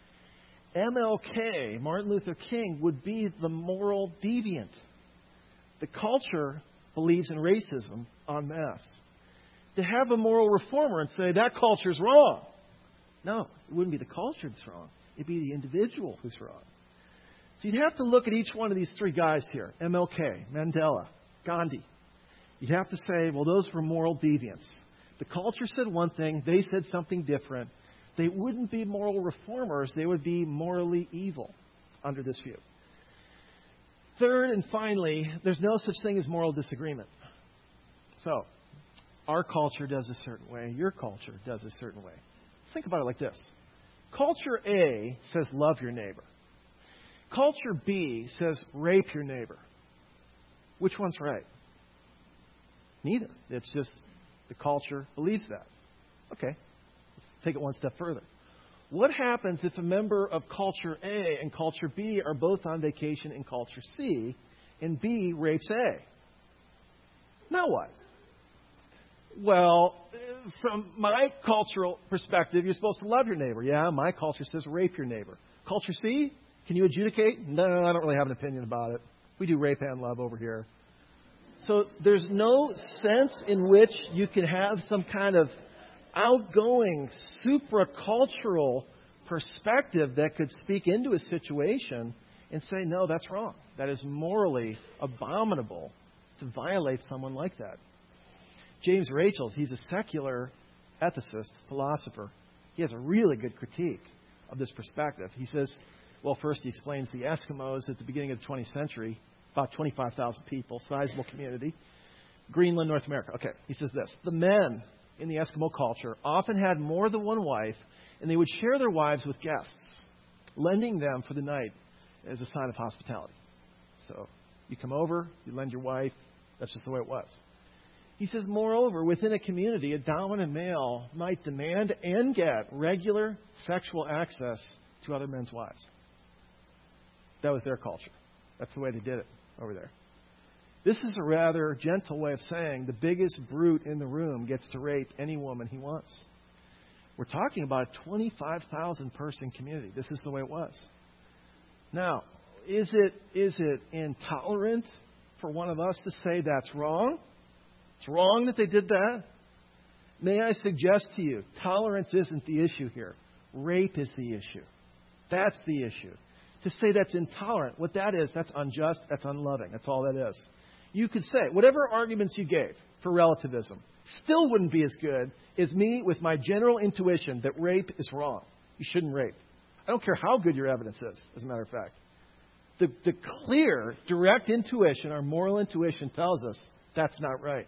M L K, Martin Luther King, would be the moral deviant. The culture believes in racism en masse. To have a moral reformer and say, that culture's wrong. No, it wouldn't be the culture that's wrong. It'd be the individual who's wrong. So you'd have to look at each one of these three guys here. M L K, Mandela, Gandhi. You'd have to say, well, those were moral deviants. The culture said one thing. They said something different. They wouldn't be moral reformers. They would be morally evil under this view. Third and finally, there's no such thing as moral disagreement. So, our culture does a certain way. Your culture does a certain way. Let's think about it like this. Culture A says love your neighbor. Culture B says rape your neighbor. Which one's right? Neither. It's just the culture believes that. Okay. Let's take it one step further. What happens if a member of culture A and culture B are both on vacation in culture C and B rapes A? Now what? Well, from my cultural perspective, you're supposed to love your neighbor. Yeah, my culture says rape your neighbor. Culture C, can you adjudicate? No, I don't really have an opinion about it. We do rape and love over here. So there's no sense in which you can have some kind of outgoing, supracultural perspective that could speak into a situation and say, no, that's wrong. That is morally abominable to violate someone like that. James Rachels, he's a secular ethicist, philosopher. He has a really good critique of this perspective. He says, well, first he explains the Eskimos at the beginning of the twentieth century, about twenty-five thousand people, sizable community. Greenland, North America. Okay, he says this. The men in the Eskimo culture often had more than one wife, and they would share their wives with guests, lending them for the night as a sign of hospitality. So you come over, you lend your wife. That's just the way it was. He says, moreover, within a community, a dominant male might demand and get regular sexual access to other men's wives. That was their culture. That's the way they did it over there. This is a rather gentle way of saying the biggest brute in the room gets to rape any woman he wants. We're talking about a twenty-five thousand person community. This is the way it was. Now, is it is it intolerant for one of us to say that's wrong? It's wrong that they did that? May I suggest to you, tolerance isn't the issue here. Rape is the issue. That's the issue. To say that's intolerant, what that is, that's unjust, that's unloving. That's all that is. You could say, whatever arguments you gave for relativism, still wouldn't be as good as me with my general intuition that rape is wrong. You shouldn't rape. I don't care how good your evidence is, as a matter of fact. The, the clear, direct intuition, our moral intuition tells us that's not right.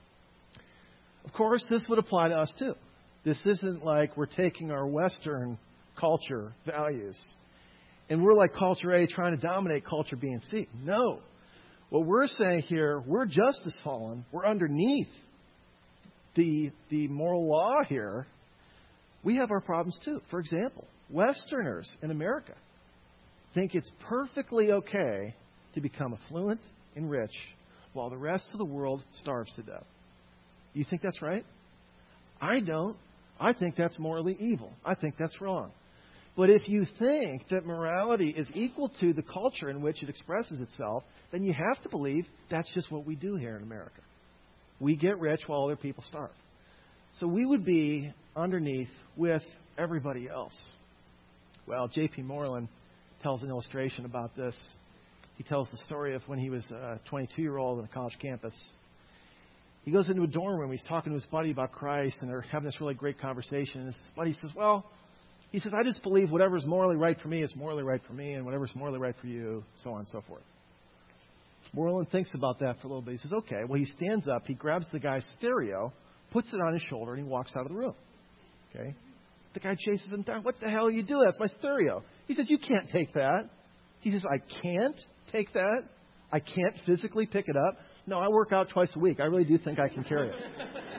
Of course, this would apply to us too. This isn't like we're taking our Western culture values and we're like culture A trying to dominate culture B and C. No. What we're saying here, we're just as fallen. We're underneath the, the moral law here. We have our problems too. For example, Westerners in America think it's perfectly okay to become affluent and rich while the rest of the world starves to death. You think that's right? I don't. I think that's morally evil. I think that's wrong. But if you think that morality is equal to the culture in which it expresses itself, then you have to believe that's just what we do here in America. We get rich while other people starve. So we would be underneath with everybody else. Well, J P Moreland tells an illustration about this. He tells the story of when he was a twenty-two-year-old on a college campus. He goes into a dorm room. He's talking to his buddy about Christ, and they're having this really great conversation. And his buddy says, well, he says, I just believe whatever's morally right for me is morally right for me, and whatever's morally right for you, so on and so forth. Moreland thinks about that for a little bit. He says, okay. Well, he stands up. He grabs the guy's stereo, puts it on his shoulder, and he walks out of the room. Okay. The guy chases him down. What the hell are you doing? That's my stereo. He says, you can't take that. He says, I can't take that? I can't physically pick it up? No, I work out twice a week. I really do think I can carry it.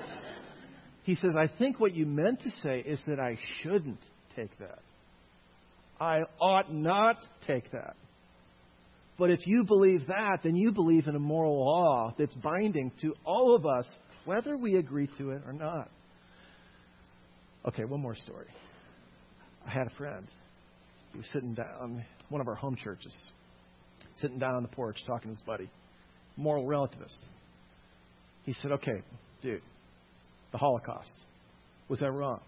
He says, I think what you meant to say is that I shouldn't take that. I ought not take that. But if you believe that, then you believe in a moral law that's binding to all of us, whether we agree to it or not. Okay, one more story. I had a friend. He was sitting down, one of our home churches, sitting down on the porch talking to his buddy. Moral relativist. He said, okay, dude, the Holocaust, was that wrong?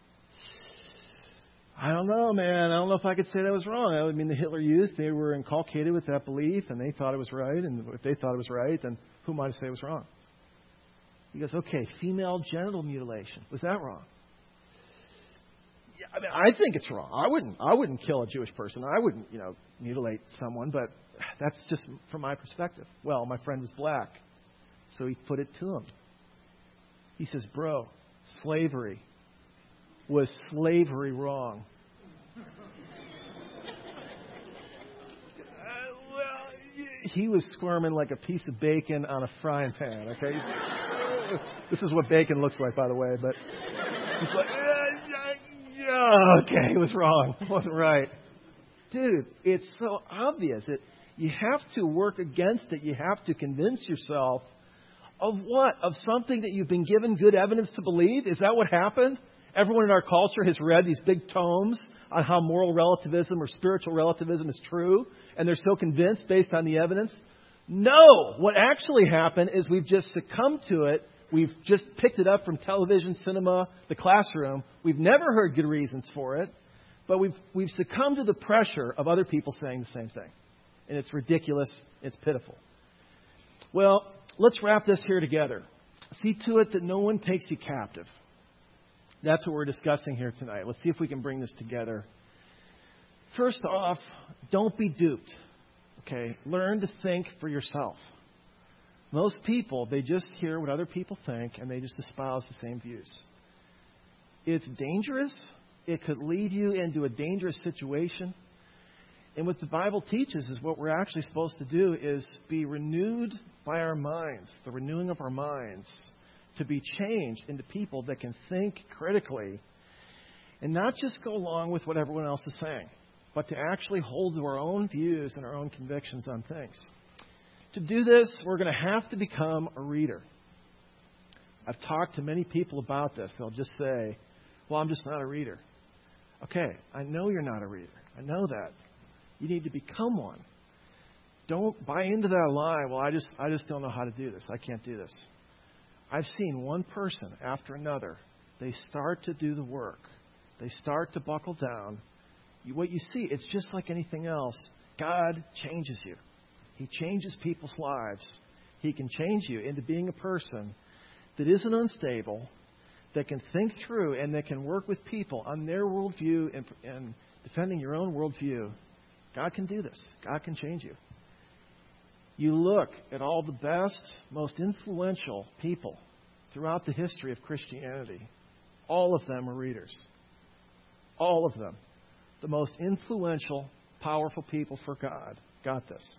I don't know, man. I don't know if I could say that was wrong. I mean, the Hitler Youth, they were inculcated with that belief, and they thought it was right. And if they thought it was right, then who am I to say it was wrong? He goes, okay, female genital mutilation, was that wrong? Yeah, I mean, I think it's wrong. I wouldn't. I wouldn't kill a Jewish person. I wouldn't, you know, mutilate someone. But that's just from my perspective. Well, my friend was black, so he put it to him. He says, "Bro, slavery was slavery wrong?" uh, well, he was squirming like a piece of bacon on a frying pan. Okay, this is what bacon looks like, by the way. But he's like. Uh, Yeah, okay, it was wrong. It wasn't right. Dude, it's so obvious. It, you have to work against it. You have to convince yourself, Of what? Of something that you've been given good evidence to believe? Is that what happened? Everyone in our culture has read these big tomes on how moral relativism or spiritual relativism is true, and they're so convinced based on the evidence. No! What actually happened is we've just succumbed to it. We've just picked it up from television, cinema, the classroom. We've never heard good reasons for it, but we've we've succumbed to the pressure of other people saying the same thing. And it's ridiculous. It's pitiful. Well, let's wrap this here together. See to it that no one takes you captive. That's what we're discussing here tonight. Let's see if we can bring this together. First off, don't be duped. Okay? Learn to think for yourself. Most people, they just hear what other people think and they just espouse the same views. It's dangerous. It could lead you into a dangerous situation. And what the Bible teaches is what we're actually supposed to do is be renewed by our minds, the renewing of our minds, to be changed into people that can think critically and not just go along with what everyone else is saying, but to actually hold to our own views and our own convictions on things. To do this, we're going to have to become a reader. I've talked to many people about this. They'll just say, well, I'm just not a reader. Okay, I know you're not a reader. I know that. You need to become one. Don't buy into that lie, well, I just I just don't know how to do this. I can't do this. I've seen one person after another. They start to do the work. They start to buckle down. You, what you see, it's just like anything else. God changes you. He changes people's lives. He can change you into being a person that isn't unstable, that can think through and that can work with people on their worldview and, and defending your own worldview. God can do this. God can change you. You look at all the best, most influential people throughout the history of Christianity. All of them are readers. All of them. The most influential, powerful people for God got this.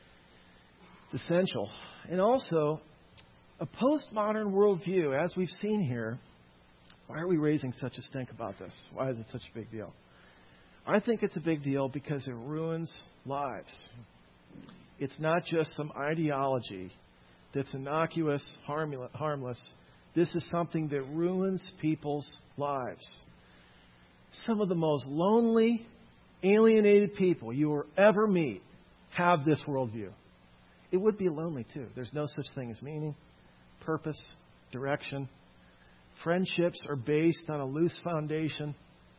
It's essential. And also, a postmodern worldview, as we've seen here, why are we raising such a stink about this? Why is it such a big deal? I think it's a big deal because it ruins lives. It's not just some ideology that's innocuous, harmless. This is something that ruins people's lives. Some of the most lonely, alienated people you will ever meet have this worldview. It would be lonely, too. There's no such thing as meaning, purpose, direction. Friendships are based on a loose foundation.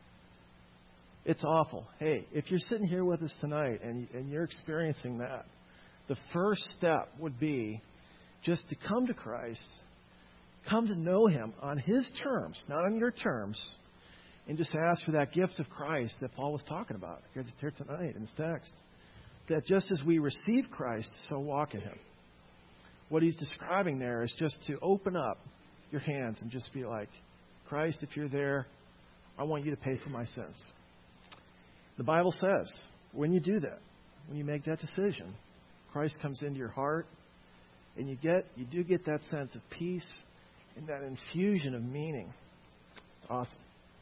It's awful. Hey, if you're sitting here with us tonight and, and you're experiencing that, the first step would be just to come to Christ, come to know Him on His terms, not on your terms, and just ask for that gift of Christ that Paul was talking about here, here tonight in this text. That just as we receive Christ, so walk in Him. What he's describing there is just to open up your hands and just be like, Christ, if you're there, I want you to pay for my sins. The Bible says, when you do that, when you make that decision, Christ comes into your heart, and you get, you do get that sense of peace and that infusion of meaning. It's awesome.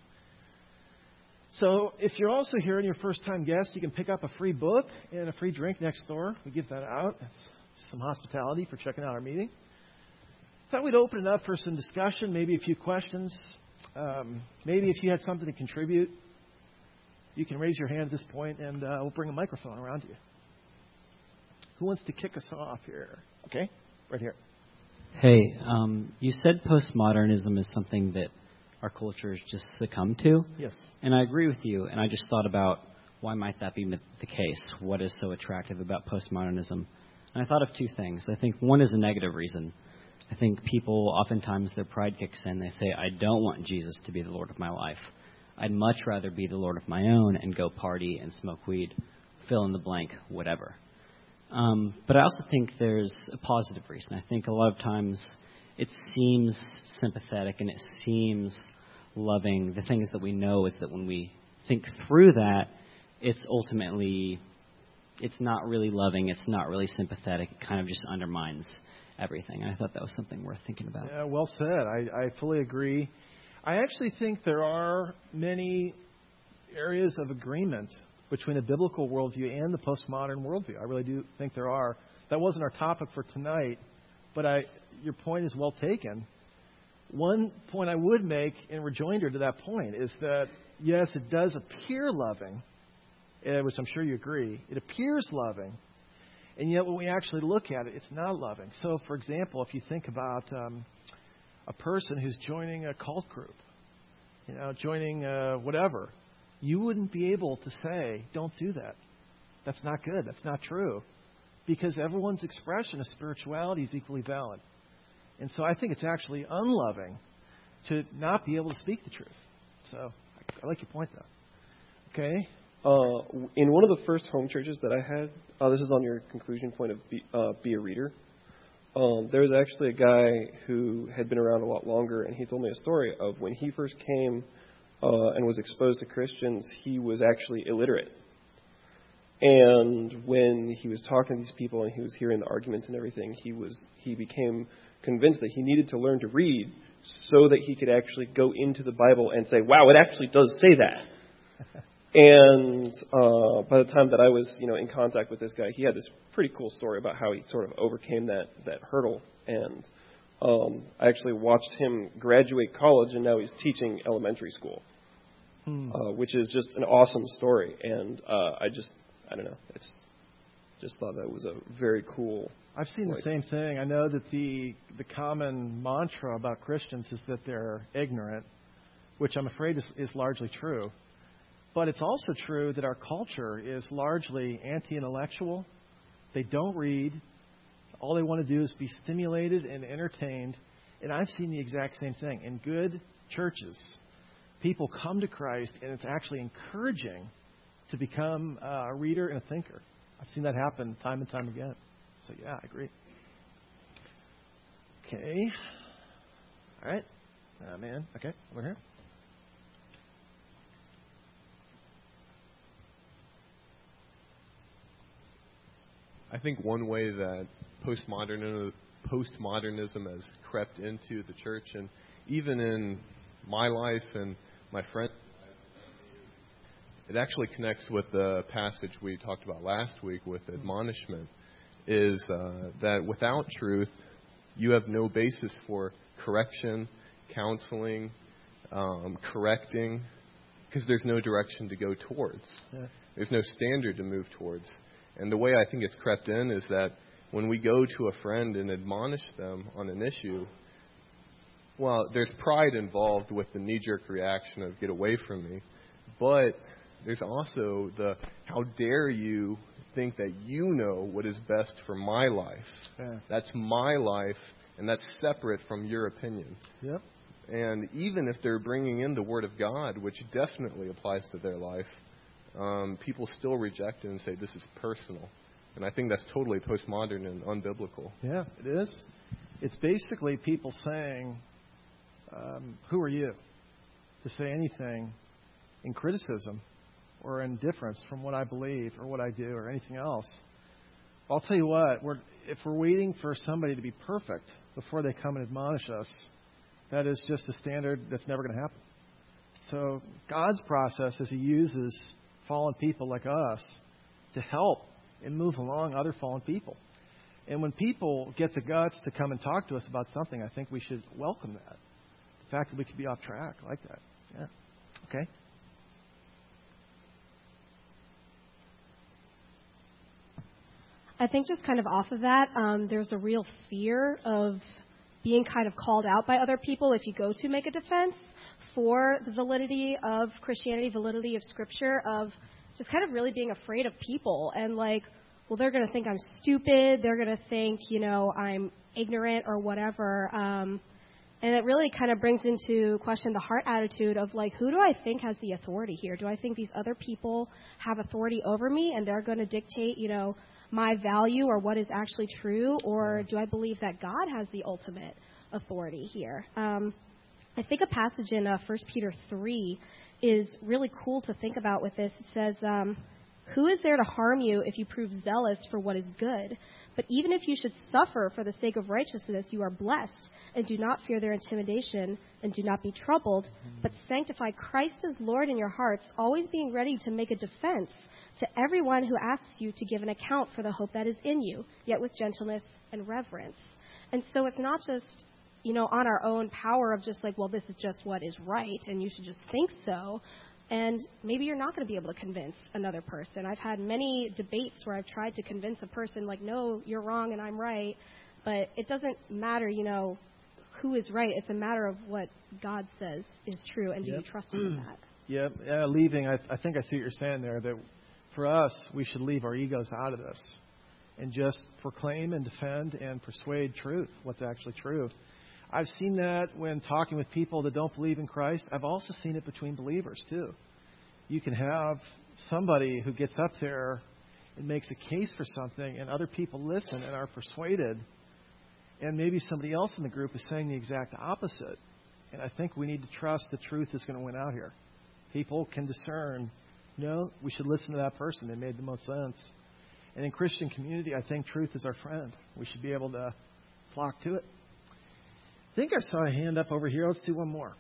So if you're also here and you're a first-time guest, you can pick up a free book and a free drink next door. We give that out. It's some hospitality for checking out our meeting. Thought we'd open it up for some discussion, maybe a few questions. Um, maybe if you had something to contribute, you can raise your hand at this point, and uh, we'll bring a microphone around you. Who wants to kick us off here? Okay, right here. Hey, um, you said postmodernism is something that our culture has just succumbed to. Yes. And I agree with you, and I just thought about why might that be the case? What is so attractive about postmodernism? And I thought of two things. I think one is a negative reason. I think people, oftentimes their pride kicks in. They say, I don't want Jesus to be the Lord of my life. I'd much rather be the Lord of my own and go party and smoke weed, fill in the blank, whatever. Um, but I also think there's a positive reason. I think a lot of times it seems sympathetic and it seems loving. The thing is that we know is that when we think through that, it's ultimately, it's not really loving, it's not really sympathetic. It kind of just undermines everything. I thought that was something worth thinking about. Yeah, well said. I, I fully agree. I actually think there are many areas of agreement between the biblical worldview and the postmodern worldview. I really do think there are. That wasn't our topic for tonight, But I, your point is well taken. One point I would make in rejoinder to that point is that, yes, it does appear loving, uh, which I'm sure you agree. It appears loving, and yet when we actually look at it, it's not loving. So, for example, if you think about um, a person who's joining a cult group, you know, joining uh, whatever, you wouldn't be able to say, don't do that. That's not good. That's not true. Because everyone's expression of spirituality is equally valid. And so I think it's actually unloving to not be able to speak the truth. So I like your point, though. Okay? Uh, in one of the first home churches that I had, uh, this is on your conclusion point of be, uh, be a reader. Um, there was actually a guy who had been around a lot longer, and he told me a story of when he first came uh, and was exposed to Christians, he was actually illiterate. And when he was talking to these people and he was hearing the arguments and everything, he was he became convinced that he needed to learn to read so that he could actually go into the Bible and say, wow, it actually does say that. And uh, by the time that I was, you know, in contact with this guy, he had this pretty cool story about how he sort of overcame that, that hurdle. And um, I actually watched him graduate college, and now he's teaching elementary school, hmm. uh, which is just an awesome story. And uh, I just... I don't know. It's just thought that was a very cool. I've seen like, the same thing. I know that the the common mantra about Christians is that they're ignorant, which I'm afraid is, is largely true. But it's also true that our culture is largely anti-intellectual. They don't read. All they want to do is be stimulated and entertained. And I've seen the exact same thing. In good churches, people come to Christ, and it's actually encouraging to become a reader and a thinker. I've seen that happen time and time again. So, yeah, I agree. Okay. All right. Uh, man. Okay. Over here. I think one way that postmodernism, postmodernism has crept into the church, and even in my life and my friends, it actually connects with the passage we talked about last week with admonishment, is uh, that without truth, you have no basis for correction, counseling, um, correcting, because there's no direction to go towards. Yeah. There's no standard to move towards. And the way I think it's crept in is that when we go to a friend and admonish them on an issue, well, there's pride involved with the knee-jerk reaction of get away from me, but there's also the, how dare you think that you know what is best for my life. Yeah. That's my life, and that's separate from your opinion. Yep. And even if they're bringing in the Word of God, which definitely applies to their life, um, people still reject it and say this is personal. And I think that's totally postmodern and unbiblical. Yeah, it is. It's basically people saying, um, who are you to say anything in criticism or indifference from what I believe or what I do or anything else. I'll tell you what, we're, if we're waiting for somebody to be perfect before they come and admonish us, that is just a standard that's never going to happen. So God's process is He uses fallen people like us to help and move along other fallen people. And when people get the guts to come and talk to us about something, I think we should welcome that. The fact that we could be off track, I like that. Yeah. Okay. I think just kind of off of that, um, there's a real fear of being kind of called out by other people if you go to make a defense for the validity of Christianity, validity of Scripture, of just kind of really being afraid of people and like, well, they're going to think I'm stupid. They're going to think, you know, I'm ignorant or whatever. Um, and it really kind of brings into question the heart attitude of like, who do I think has the authority here? Do I think these other people have authority over me and they're going to dictate, you know, my value or what is actually true, or do I believe that God has the ultimate authority here? Um, I think a passage in uh, First Peter three is really cool to think about with this. It says, um, who is there to harm you if you prove zealous for what is good? But even if you should suffer for the sake of righteousness, you are blessed, and do not fear their intimidation, and do not be troubled, but sanctify Christ as Lord in your hearts, always being ready to make a defense to everyone who asks you to give an account for the hope that is in you, yet with gentleness and reverence. And so it's not just, you know, on our own power of just like, well, this is just what is right, and you should just think so. And maybe you're not going to be able to convince another person. I've had many debates where I've tried to convince a person, like, no, you're wrong and I'm right. But it doesn't matter, you know, who is right. It's a matter of what God says is true, and do Yep. you trust Him in that? Yeah, yeah, leaving, I, I think I see what you're saying there, that for us, we should leave our egos out of this and just proclaim and defend and persuade truth, what's actually true. I've seen that when talking with people that don't believe in Christ. I've also seen it between believers, too. You can have somebody who gets up there and makes a case for something, and other people listen and are persuaded, and maybe somebody else in the group is saying the exact opposite. And I think we need to trust the truth is going to win out here. People can discern, no, we should listen to that person. They made the most sense. And in Christian community, I think truth is our friend. We should be able to flock to it. I think I saw a hand up over here. Let's do one more.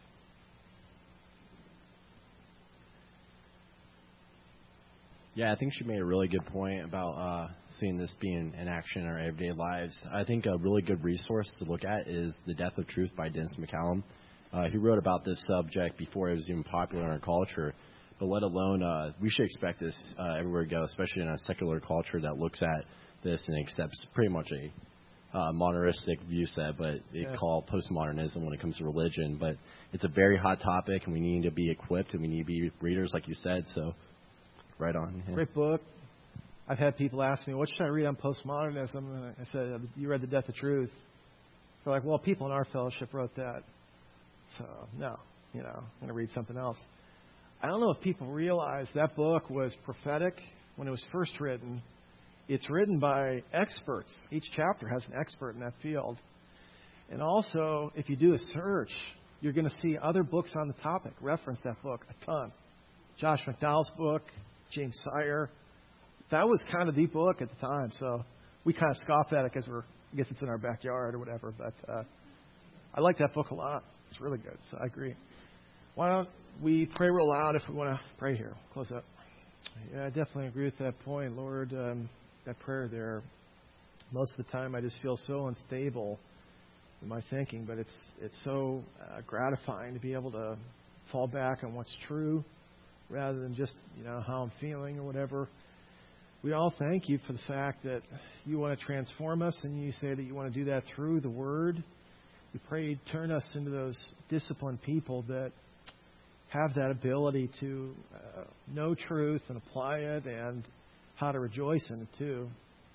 Yeah, I think she made a really good point about uh, seeing this being in action in our everyday lives. I think a really good resource to look at is The Death of Truth by Dennis McCallum. Uh, he wrote about this subject before it was even popular in our culture, but let alone, uh, we should expect this uh, everywhere we go, especially in a secular culture that looks at this and accepts pretty much a Uh, monistic view set, but they yeah. call postmodernism when it comes to religion. But it's a very hot topic, and we need to be equipped, and we need to be readers, like you said. So, right on. Yeah. Great book. I've had people ask me, what should I read on postmodernism? And I said, you read The Death of Truth. They're like, well, people in our fellowship wrote that. So, no, you know, I'm going to read something else. I don't know if people realize that book was prophetic when it was first written. It's written by experts. Each chapter has an expert in that field. And also, if you do a search, you're going to see other books on the topic reference that book a ton. Josh McDowell's book, James Sire. That was kind of the book at the time. So we kind of scoff at it because we're, I guess it's in our backyard or whatever. But uh, I like that book a lot. It's really good. So I agree. Why don't we pray real loud if we want to pray here? Close up. Yeah, I definitely agree with that point, Lord. Um, that prayer there, most of the time I just feel so unstable in my thinking, but it's it's so uh, gratifying to be able to fall back on what's true rather than just, you know, how I'm feeling or whatever. We all thank you for the fact that you want to transform us, and you say that you want to do that through the Word. We pray you turn us into those disciplined people that have that ability to uh, know truth and apply it, and how to rejoice in it too.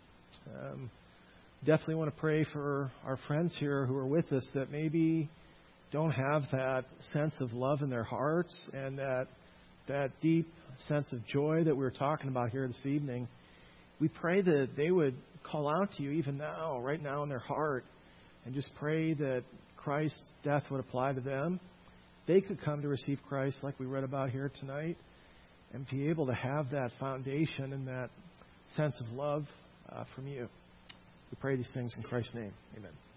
Um, definitely want to pray for our friends here who are with us that maybe don't have that sense of love in their hearts and that that deep sense of joy that we were talking about here this evening. We pray that they would call out to you even now, right now in their heart, and just pray that Christ's death would apply to them. They could come to receive Christ like we read about here tonight, and be able to have that foundation and that sense of love uh, from you. We pray these things in Christ's name. Amen.